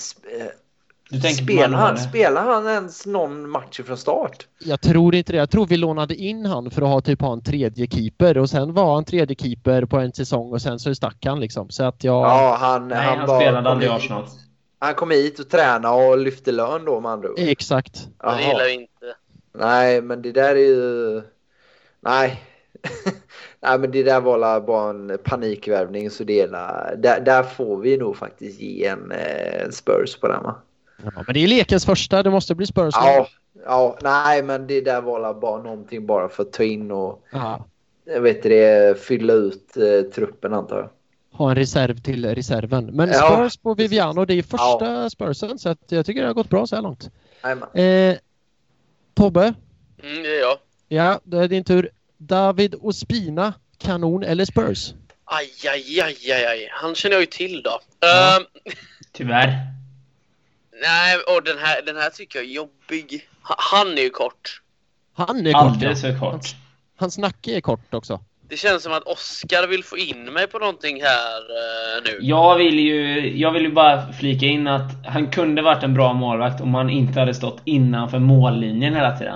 spelar han ens någon match från start? Jag tror inte det. Jag tror vi lånade in han för att ha en tredje keeper, och sen var han tredje keeper på en säsong och sen så stack han liksom. Så att han spelade aldrig i Arsenal. Han kom hit och tränade och lyfte lön då, man drog. Exakt. Det gillar vi inte. Nej, men det där är ju... Nej. Nej, men det där var bara en panikvärvning, så där får vi nog faktiskt ge en Spurs på den, va? Ja, men det är lekens första, det måste bli Spurs. Ja, nej, men det där var bara någonting bara för att ta in och fylla ut truppen, antar jag. Ha en reserv till reserven. Men Spurs på Viviano, det är första Spursen, så att jag tycker det har gått bra så här långt. Tobbe? Det är jag. Ja, det är din tur. David Ospina, kanon eller Spurs? Aj. Han känner jag ju till då. Tyvärr. Nej, och den här tycker jag är jobbig. Han är ju kort. Han är kort. Alldeles för kort. Hans nacke är kort också. Det känns som att Oscar vill få in mig på någonting här nu. Jag vill ju bara flika in att han kunde varit en bra målvakt om han inte hade stått innanför mållinjen hela tiden.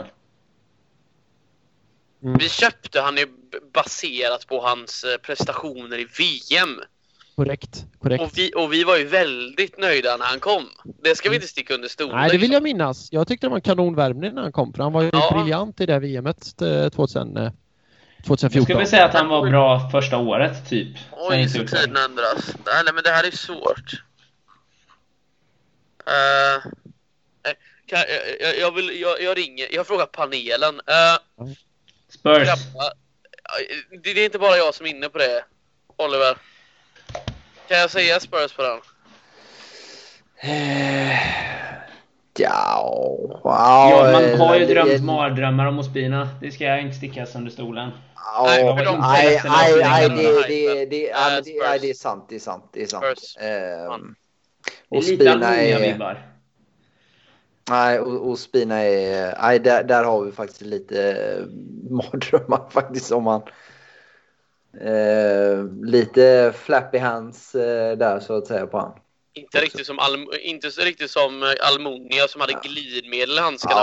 Vi köpte han ju baserat på hans prestationer i VM. Korrekt. Och vi var ju väldigt nöjda när han kom. Det ska vi inte sticka under stolen. Nej, det vill jag minnas. Jag tyckte det var en kanonvärvning när han kom. För han var ju briljant i det VMet 2014. Jag skulle väl säga att han var bra första året, typ. Oj, så tiden ändras. Nej, men det här är svårt. Jag frågar panelen. Spurs. Det är inte bara jag som är inne på det, Oliver. Kan jag säga Spurs på den? Man har ju drömt mardrömmar om Ospina. Det ska jag inte sticka under stolen. Nej, det är sant. Det är sant. Det är lite Almunia-vibbar. Nej, Ospina är... Nej, där har vi faktiskt lite mardrömmar faktiskt, om man... lite flappy hands där, så att säga, på han. Inte så riktigt som Almunia som hade glidmedel i handskarna.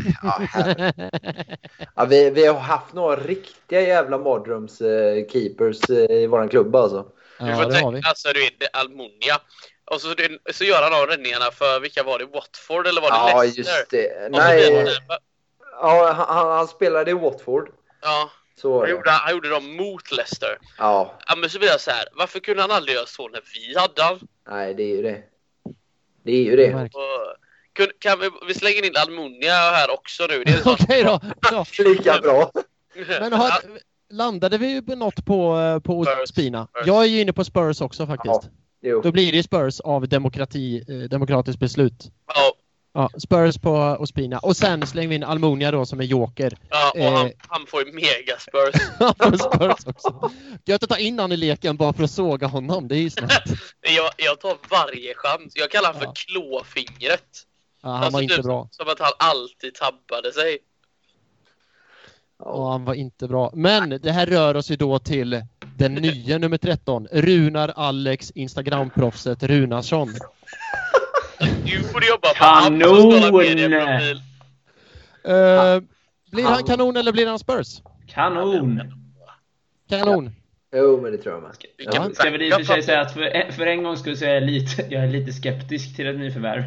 Vi har haft några riktiga jävla mardröms-keepers i våran klubb, alltså. Du får tänka, alltså, du vet, Almunia. Och så gör han av räddningarna för, vilka var det? Watford eller var det Leicester? Ja, just det. Nej. Ja, han spelade i Watford. Ja. Så Han gjorde dem mot Leicester. Ja. Ja, men så blir jag så här. Varför kunde han aldrig göra så när vi hade han? Nej, det är ju det. Det är ju det. Och, kan vi slänger in Almunia här också nu? Okej då. Ja. Lika bra. Men landade vi ju på något på Spina? Spurs. Jag är ju inne på Spurs också faktiskt. Jo. Då blir det ju Spurs av demokratiskt beslut. Ja. Ja, Spurs på Ospina. Och sen slänger vi in Almunia då som är joker. Ja, och han får ju mega Spurs. Spurs också. Gött att ta in han i leken bara för att såga honom. Det är ju snällt. jag tar varje chans. Jag kallar han för klåfingret. Ja, han var inte typ bra. Som att han alltid tabbade sig. Ja, han var inte bra. Men det här rör oss ju då till den nya nummer 13. Runar Alex, Instagram-proffset Runarsson. Du borde jobba på Kanon! Blir han kanon eller blir han Spurs? Kanon! Kanon. Jo, men det tror jag med. Ja. Ska vi i och för sig säga att för en gång skulle jag säga jag är lite skeptisk till ett nyförvärv.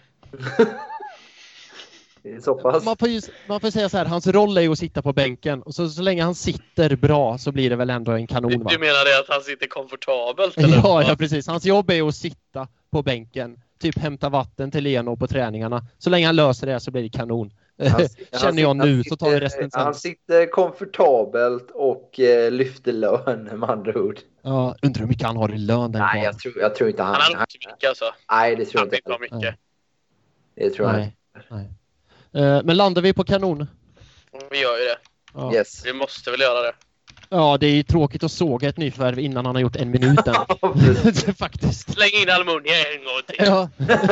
Det är så pass. Man får säga så här, hans roll är ju att sitta på bänken. Och så länge han sitter bra så blir det väl ändå en kanon, va? Du menar det att han sitter komfortabelt? Eller? Ja, precis. Hans jobb är att sitta på bänken. Typ hämta vatten till Leno på träningarna. Så länge han löser det så blir det kanon. Känner jag nu, så tar vi resten sen. Han sitter komfortabelt och lyfter lön med andra ord. Ja, undrar hur mycket han har i lön den Nej, jag tror inte han... Han har inte mycket alltså. Nej, det tror jag inte. inte. Mycket. Det tror jag inte. Nej. Men landar vi på kanon? Vi gör ju det. Ja. Yes. Vi måste väl göra det. Ja, det är ju tråkigt att såga ett nyförvärv innan han har gjort 1 minut än. Faktiskt. Släng in Almunia en gång till. Ja.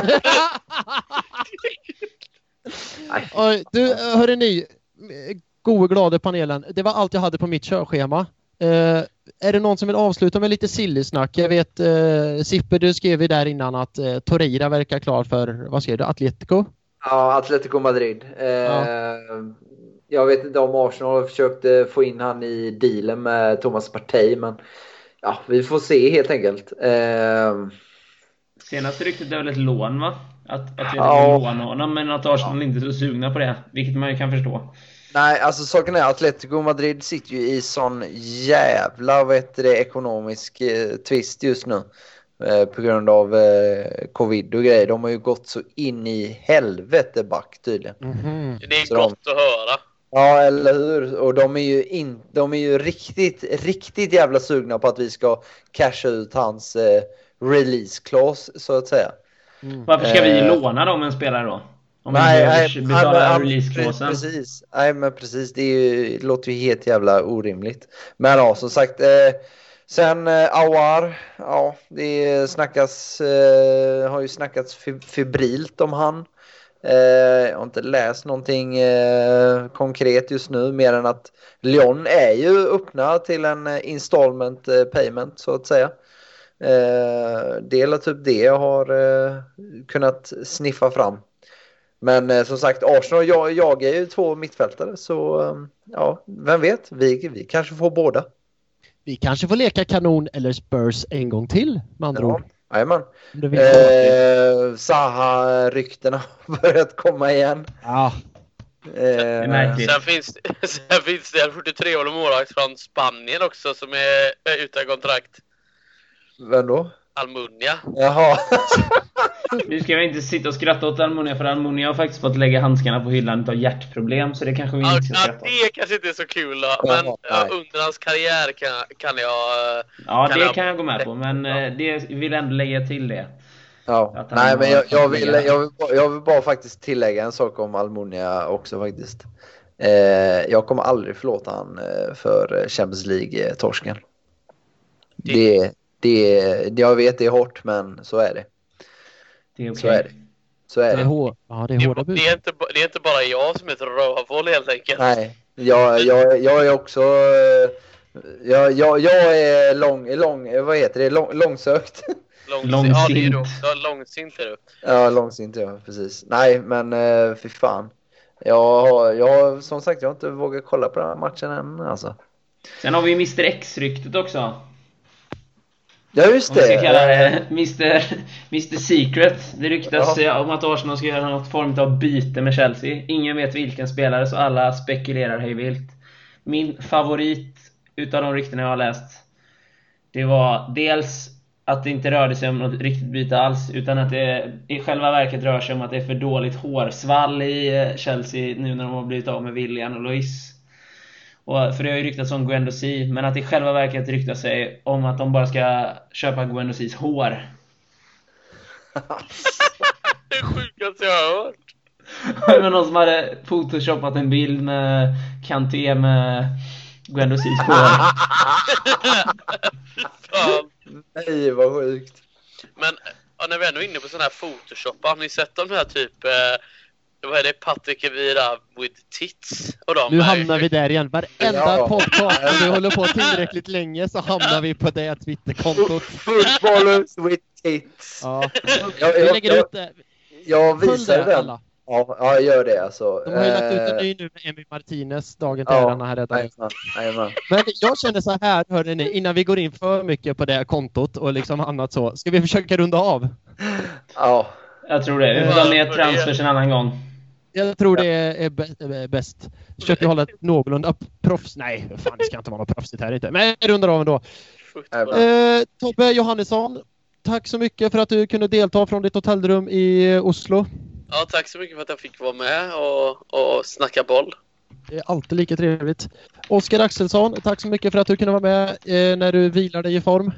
Du, hörde ni, gode glada panelen. Det var allt jag hade på mitt körschema. Är det någon som vill avsluta med lite silly-snack? Jag vet, Sipper, du skrev ju där innan att Torreira verkar klar för, vad skrev du, Atletico? Ja, Atletico Madrid. Jag vet inte om Arsenal försökte få in han i dealen med Thomas Partey, men ja, vi får se helt enkelt. Senaste ryktet är väl ett lån, va? Att vi lånar honom, men att Arsenal inte är så sugna på det, vilket man ju kan förstå. Nej, alltså saken är Atletico Madrid sitter ju i sån jävla ekonomisk twist just nu. På grund av covid och grejer. De har ju gått så in i helvete back tydligen. Mm-hmm. Det är så gott att höra. Ja, eller hur? Och de är ju riktigt jävla sugna på att vi ska casha ut hans release clause, så att säga. Varför ska vi låna dem en spelare då? Om vi betalar release-clausen. Precis. Nej, men precis. Det låter ju helt jävla orimligt. Men ja, som sagt... Sen Aouar, ja, det snackas, har ju snackats febrilt om han. Jag har inte läst någonting konkret just nu, mer än att Lyon är ju öppna till en installment payment, så att säga. Det är typ det jag har kunnat sniffa fram. Men som sagt, Arsenal jag är ju 2 mittfältare, så ja, vem vet, vi kanske får båda. Vi kanske får leka kanon eller Spurs en gång till, med andra ord. Jajamän. Zaha-ryktena har börjat komma igen. Ja. Sen finns det en 43-årig målvakt från Spanien också som är utan kontrakt. Vem då? Almunia. Jaha. Nu ska vi inte sitta och skratta åt Almunia, för Almunia har faktiskt fått lägga handskarna på hyllan utav hjärtproblem, så det kanske vi inte ska skratta åt. Det kanske inte är så kul då, men under hans karriär kan jag... Ja, det kan jag gå med på, men det vill ändå lägga till det. Ja, nej, men jag vill bara faktiskt tillägga en sak om Almunia också faktiskt. Jag kommer aldrig förlåta han för Champions League-torsken. Jag vet det är hårt, men så är det. Det är okej. Så är det. Det är hårda bud. Det är inte bara jag som är ett rövhål helt enkelt. Nej, jag är också... Jag är vad heter det? Långsökt. Långsint. Ja, det är du också. Långsint är du. Ja, långsint, ja, precis. Nej, men fy fan. Jag som sagt, jag har inte vågat kolla på den här matchen än, alltså. Sen har vi Mr. X-ryktet också. Ja, just det. Om vi ska kalla det Mr. Secret. Det ryktas om att Arsenal ska göra något form av byte med Chelsea. Ingen vet vilken spelare, så alla spekulerar hej vilt. min favorit utav de ryktena jag har läst, det var dels att det inte rörde sig om något riktigt byte alls, utan att det i själva verket rör sig om att det är för dåligt hårsvall i Chelsea nu när de har blivit av med Willian och Luis. För det har ju ryktats om Guendouzi, men att det i själva verket ryktar sig om att de bara ska köpa Guendouzis hår. Det är sjukaste jag har hört. Det var någon som hade photoshopat en bild med Kanté med Guendouzis hår. Fan. Nej, vad sjukt. Men när vi är ändå inne på sån här Photoshop, har ni sett de här typ vad är det, Patrick Evira with tits och de Nu här? hamnar vi där igen. Varenda Ja. podcast, om vi håller på tillräckligt länge så hamnar vi på det Twitterkontot. Footballers with tits. Ja. Jag, Vi lägger ut det. jag Följ visar det, den. alla. Ja, jag gör det alltså. De har ju lagt ut en ny nu med Emi Martinez, dagen till äran här räddare. Jajamän. Men jag känner så här, hörde ni, innan vi går in för mycket på det här kontot och liksom annat så, ska vi försöka runda av? Ja. Jag tror det. Vi får ta mer transfers en annan gång. Jag tror det är bäst. Försöker hålla ett någorlunda proffs. Nej, fan, det ska inte vara något proffsigt här inte. Men jag rundar av ändå. Tobbe Johannesson, tack så mycket för att du kunde delta från ditt hotellrum i Oslo. Ja, tack så mycket för att jag fick vara med och snacka boll. Det är alltid lika trevligt. Oskar Axelsson, tack så mycket för att du kunde vara med när du vilar dig i form.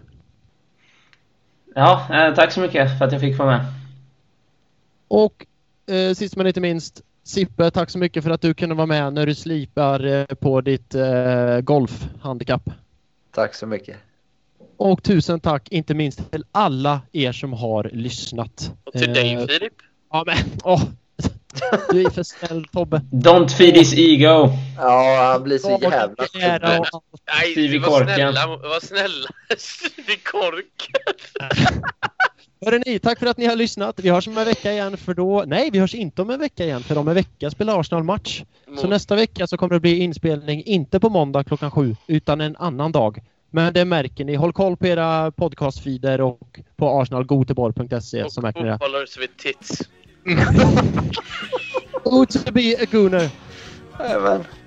Ja, tack så mycket för att jag fick vara med. Och sist men inte minst, Sippe, tack så mycket för att du kunde vara med när du slipar på ditt golfhandikapp. Tack så mycket. Och tusen tack inte minst till alla er som har lyssnat. Och till dig, Filip. Ja, men du är för snäll, Tobbe. Don't feed his ego. Ja, han blir så jävla Nej, Stevie var Korken. snälla. Var snälla. Stevie Korken. Hörrni, tack för att ni har lyssnat. Vi hörs om en vecka igen för då... Nej, vi hörs inte om en vecka igen för om en vecka spelar Arsenal match. Så nästa vecka så kommer det bli inspelning inte på måndag 7:00 utan en annan dag. Men det märker ni. Håll koll på era podcastfeeder och på arsenalgoteborg.se så märker ni det. Footballers with tits. Good to be a gooner. Jajamän.